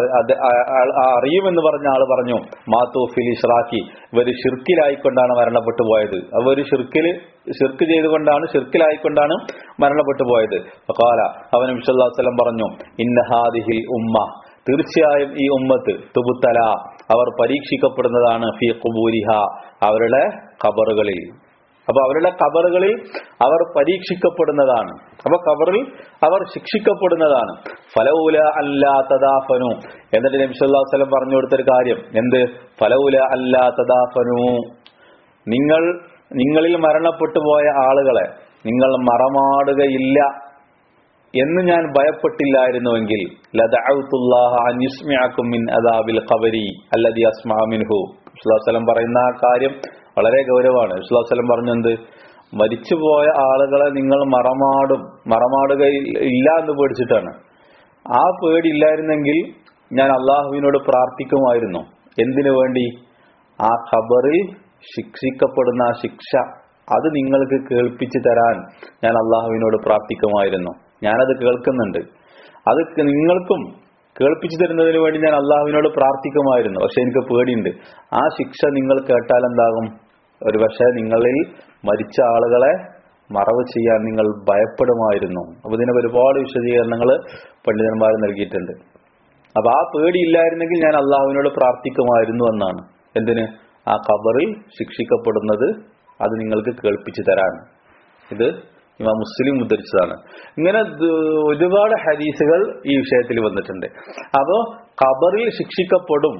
അറിയുമെന്ന് പറഞ്ഞ ആള് പറഞ്ഞു, മാതു ഫിൽ ഇശ്റാക്കി, ഇവര് ഷിർക്കിലായിക്കൊണ്ടാണ് മരണപ്പെട്ടു പോയത്. അവർ ഷിർക്കില് ഷിർക്ക് ചെയ്തുകൊണ്ടാണ് ഷിർക്കിലായിക്കൊണ്ടാണ് മരണപ്പെട്ടു പോയത്. ഖാല, അവൻ നബി സല്ലല്ലാഹു അലൈഹി വസല്ലം പറഞ്ഞു, ഇന്ന ഹാദിഹിൽ ഉമ്മ, തീർച്ചയായും ഈ ഉമ്മത്ത്, തുബ്തല, അവർ പരീക്ഷിക്കപ്പെടുന്നതാണ്, ഫീ ഖുബൂരിഹ, അവരുടെ ഖബറുകളിൽ. അപ്പൊ അവരുടെ ഖബറുകളിൽ അവർ പരീക്ഷിക്കപ്പെടുന്നതാണ്. അപ്പൊ ഖബറിൽ അവർ ശിക്ഷിക്കപ്പെടുന്നതാണ്. ഫലൗല അല്ലാ തദാഫനു, എന്നിട്ട് നബി സല്ലല്ലാഹു അലൈഹി വസല്ലം പറഞ്ഞു കൊടുത്തൊരു കാര്യം, എന്ത്? ഫലൗല അല്ലാ തദാഫനു, നിങ്ങൾ നിങ്ങളിൽ മരണപ്പെട്ടു പോയ ആളുകളെ നിങ്ങൾ മറമാടുകയില്ല എന്ന് ഞാൻ ഭയപ്പെട്ടില്ലായിരുന്നുവെങ്കിൽ, ലദഅഉതുല്ലാഹ അൻ യുസ്മിഅകും മിൻ അദാബിൽ ഖബരി അല്ലദി അസ്മഅ മിൻഹു. നബി സല്ലല്ലാഹു അലൈഹി വസല്ലം പറയുന്ന ആ കാര്യം വളരെ ഗൗരവമാണ്. നബി സല്ലല്ലാഹു അലൈഹി വസല്ലം പറഞ്ഞത്, മരിച്ചുപോയ ആളുകളെ നിങ്ങൾ മറമാടും മറമാടുകയില്ല എന്ന് പേടിച്ചിട്ടാണ്. ആ പേടി ഇല്ലായിരുന്നെങ്കിൽ ഞാൻ അള്ളാഹുവിനോട് പ്രാർത്ഥിക്കുമായിരുന്നു. എന്തിനു വേണ്ടി? ആ ഖബറിൽ ശിക്ഷിക്കപ്പെടുന്ന ആ ശിക്ഷ അത് നിങ്ങൾക്ക് കേൾപ്പിച്ചു തരാൻ ഞാൻ അള്ളാഹുവിനോട് പ്രാർത്ഥിക്കുമായിരുന്നു. ഞാനത് കേൾക്കുന്നുണ്ട്, അത് നിങ്ങൾക്കും കേൾപ്പിച്ചു തരുന്നതിന് വേണ്ടി ഞാൻ അള്ളാഹുവിനോട് പ്രാർത്ഥിക്കുമായിരുന്നു. പക്ഷെ എനിക്ക് പേടിയുണ്ട്, ആ ശിക്ഷ നിങ്ങൾ കേട്ടാൽ എന്താകും? ഒരു പക്ഷേ നിങ്ങളിൽ മരിച്ച ആളുകളെ മറവ് ചെയ്യാൻ നിങ്ങൾ ഭയപ്പെടുമായിരുന്നു. അപ്പൊ ഇതിനൊക്കെ ഒരുപാട് വിശദീകരണങ്ങൾ പണ്ഡിതന്മാർ നൽകിയിട്ടുണ്ട്. അപ്പൊ ആ പേടി ഇല്ലായിരുന്നെങ്കിൽ ഞാൻ അള്ളാഹുവിനോട് പ്രാർത്ഥിക്കുമായിരുന്നു എന്നാണ്. എന്തിന്? ആ ഖബറിൽ ശിക്ഷിക്കപ്പെടുന്നത് അത് നിങ്ങൾക്ക് കേൾപ്പിച്ചു തരാൻ. ഇത് ഇമാം മുസ്ലിം ഉദ്ധരിച്ചതാണ്. ഇങ്ങനെ ഒരുപാട് ഹദീസുകൾ ഈ വിഷയത്തിൽ വന്നിട്ടുണ്ട്. അപ്പോ ഖബറിൽ ശിക്ഷിക്കപ്പെടും,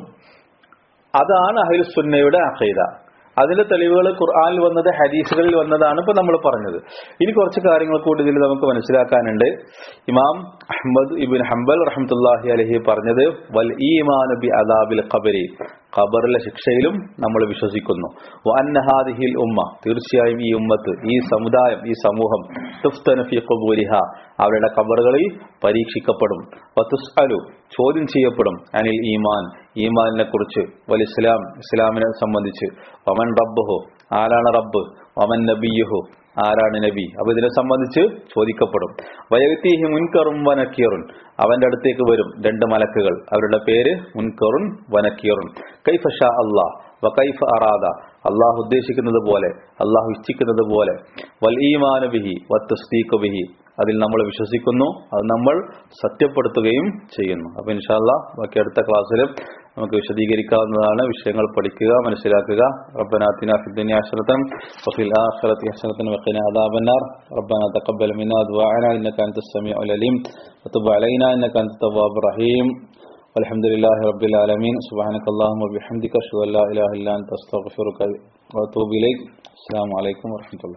അതാണ് അഹ്ലുസ് സുന്നയുടെ അഖീദ. അതിന്റെ തെളിവുകൾ ഖുർആനിൽ വന്നത്, ഹദീസുകളിൽ വന്നതാണ് ഇപ്പൊ നമ്മൾ പറഞ്ഞത്. ഇനി കുറച്ച് കാര്യങ്ങൾ കൂടി ഇതിൽ നമുക്ക് മനസ്സിലാക്കാനുണ്ട്. ഇമാം അഹ്മദ് ഇബ്നു ഹംബൽ റഹ്മത്തുള്ളാഹി അലൈഹി പറഞ്ഞത്, വൽ ഈമാനു ബി അദാബിൽ ഖബരി, ഖബറിലെ ശിക്ഷയിലും നമ്മൾ വിശ്വസിക്കുന്നു. വഅന്ന ഹാദിഹിൽ ഉമ്മ, തീർച്ചയായും ഈ ഉമ്മത്ത്, ഈ സമുദായം, ഈ സമൂഹം, തുഫ്തന ഫീ ഖുബൂരിഹ, അവരുടെ ഖബറുകളിൽ പരീക്ഷിക്കപ്പെടും. വതുസ്അലു, ചോദ്യം ചെയ്യപ്പെടും, അനിൽ ഈമാൻ, ഈമാനിനെ കുറിച്ച്, വൽ ഇസ്ലാം, ഇസ്ലാമിനെ സംബന്ധിച്ച്, വമൻ റബ്ബുഹു, ആരാണ് റബ്ബ്, വമൻ നബിയുഹു, ആരാണ് നബി. അപ്പൊ ഇതിനെ സംബന്ധിച്ച് ചോദിക്കപ്പെടും. വയഅ്തീഹി മുൻകറും വനക്കീറുൻ, അവന്റെ അടുത്തേക്ക് വരും രണ്ട് മലക്കുകൾ, അവരുടെ പേര് മുൻകറുൻ വനക്കീറുൻ. കൈഫ ഷാ അല്ലാഹ് വ കൈഫ അറാദ, അള്ളാഹു ഉദ്ദേശിക്കുന്നത് പോലെ, അള്ളാഹു ഇച്ഛിക്കുന്നത് പോലെ. വൽ ഈമാനു ബിഹി വത്തസ്ദീഖു ബിഹി, അതിൽ നമ്മൾ വിശ്വസിക്കുന്നു, അത് നമ്മൾ സത്യപ്പെടുത്തുകയും ചെയ്യുന്നു. അപ്പൊ ഇൻഷാ അല്ലാഹ് ബാക്കി അടുത്ത ക്ലാസ്സിൽ നമുക്ക് വിശദീകരിക്കാവുന്നതാണ്. വിഷയങ്ങൾ പഠിക്കുക, മനസ്സിലാക്കുക. റബ്ബനാ ആതിനാ ഫിദ്ദുനിയാ ഹസനതൻ വഫിൽ ആഖിറതി ഹസനതൻ വഖിനാ അദാബന്നാർ. റബ്ബനാ തഖബ്ബൽ മിന്നാ ദുആഅനാ ഇന്നക അൻതസ് സമീഉൽ അലീം വതുബ് അലൈനാ ഇന്നക അൻതത് തവ്വാബുർ റഹീം. വൽഹംദുലില്ലാഹി റബ്ബിൽ ആലമീൻ. സുബ്ഹാനകല്ലാഹുമ്മ വബിഹംദിക അഷ്ഹദു അൻ ലാ ഇലാഹ ഇല്ലാ അൻത അസ്തഗ്ഫിറുക വഅതൂബു ഇലൈക്. അസ്സലാമു അലൈക്കും വറഹ്മത്തുള്ളാഹി.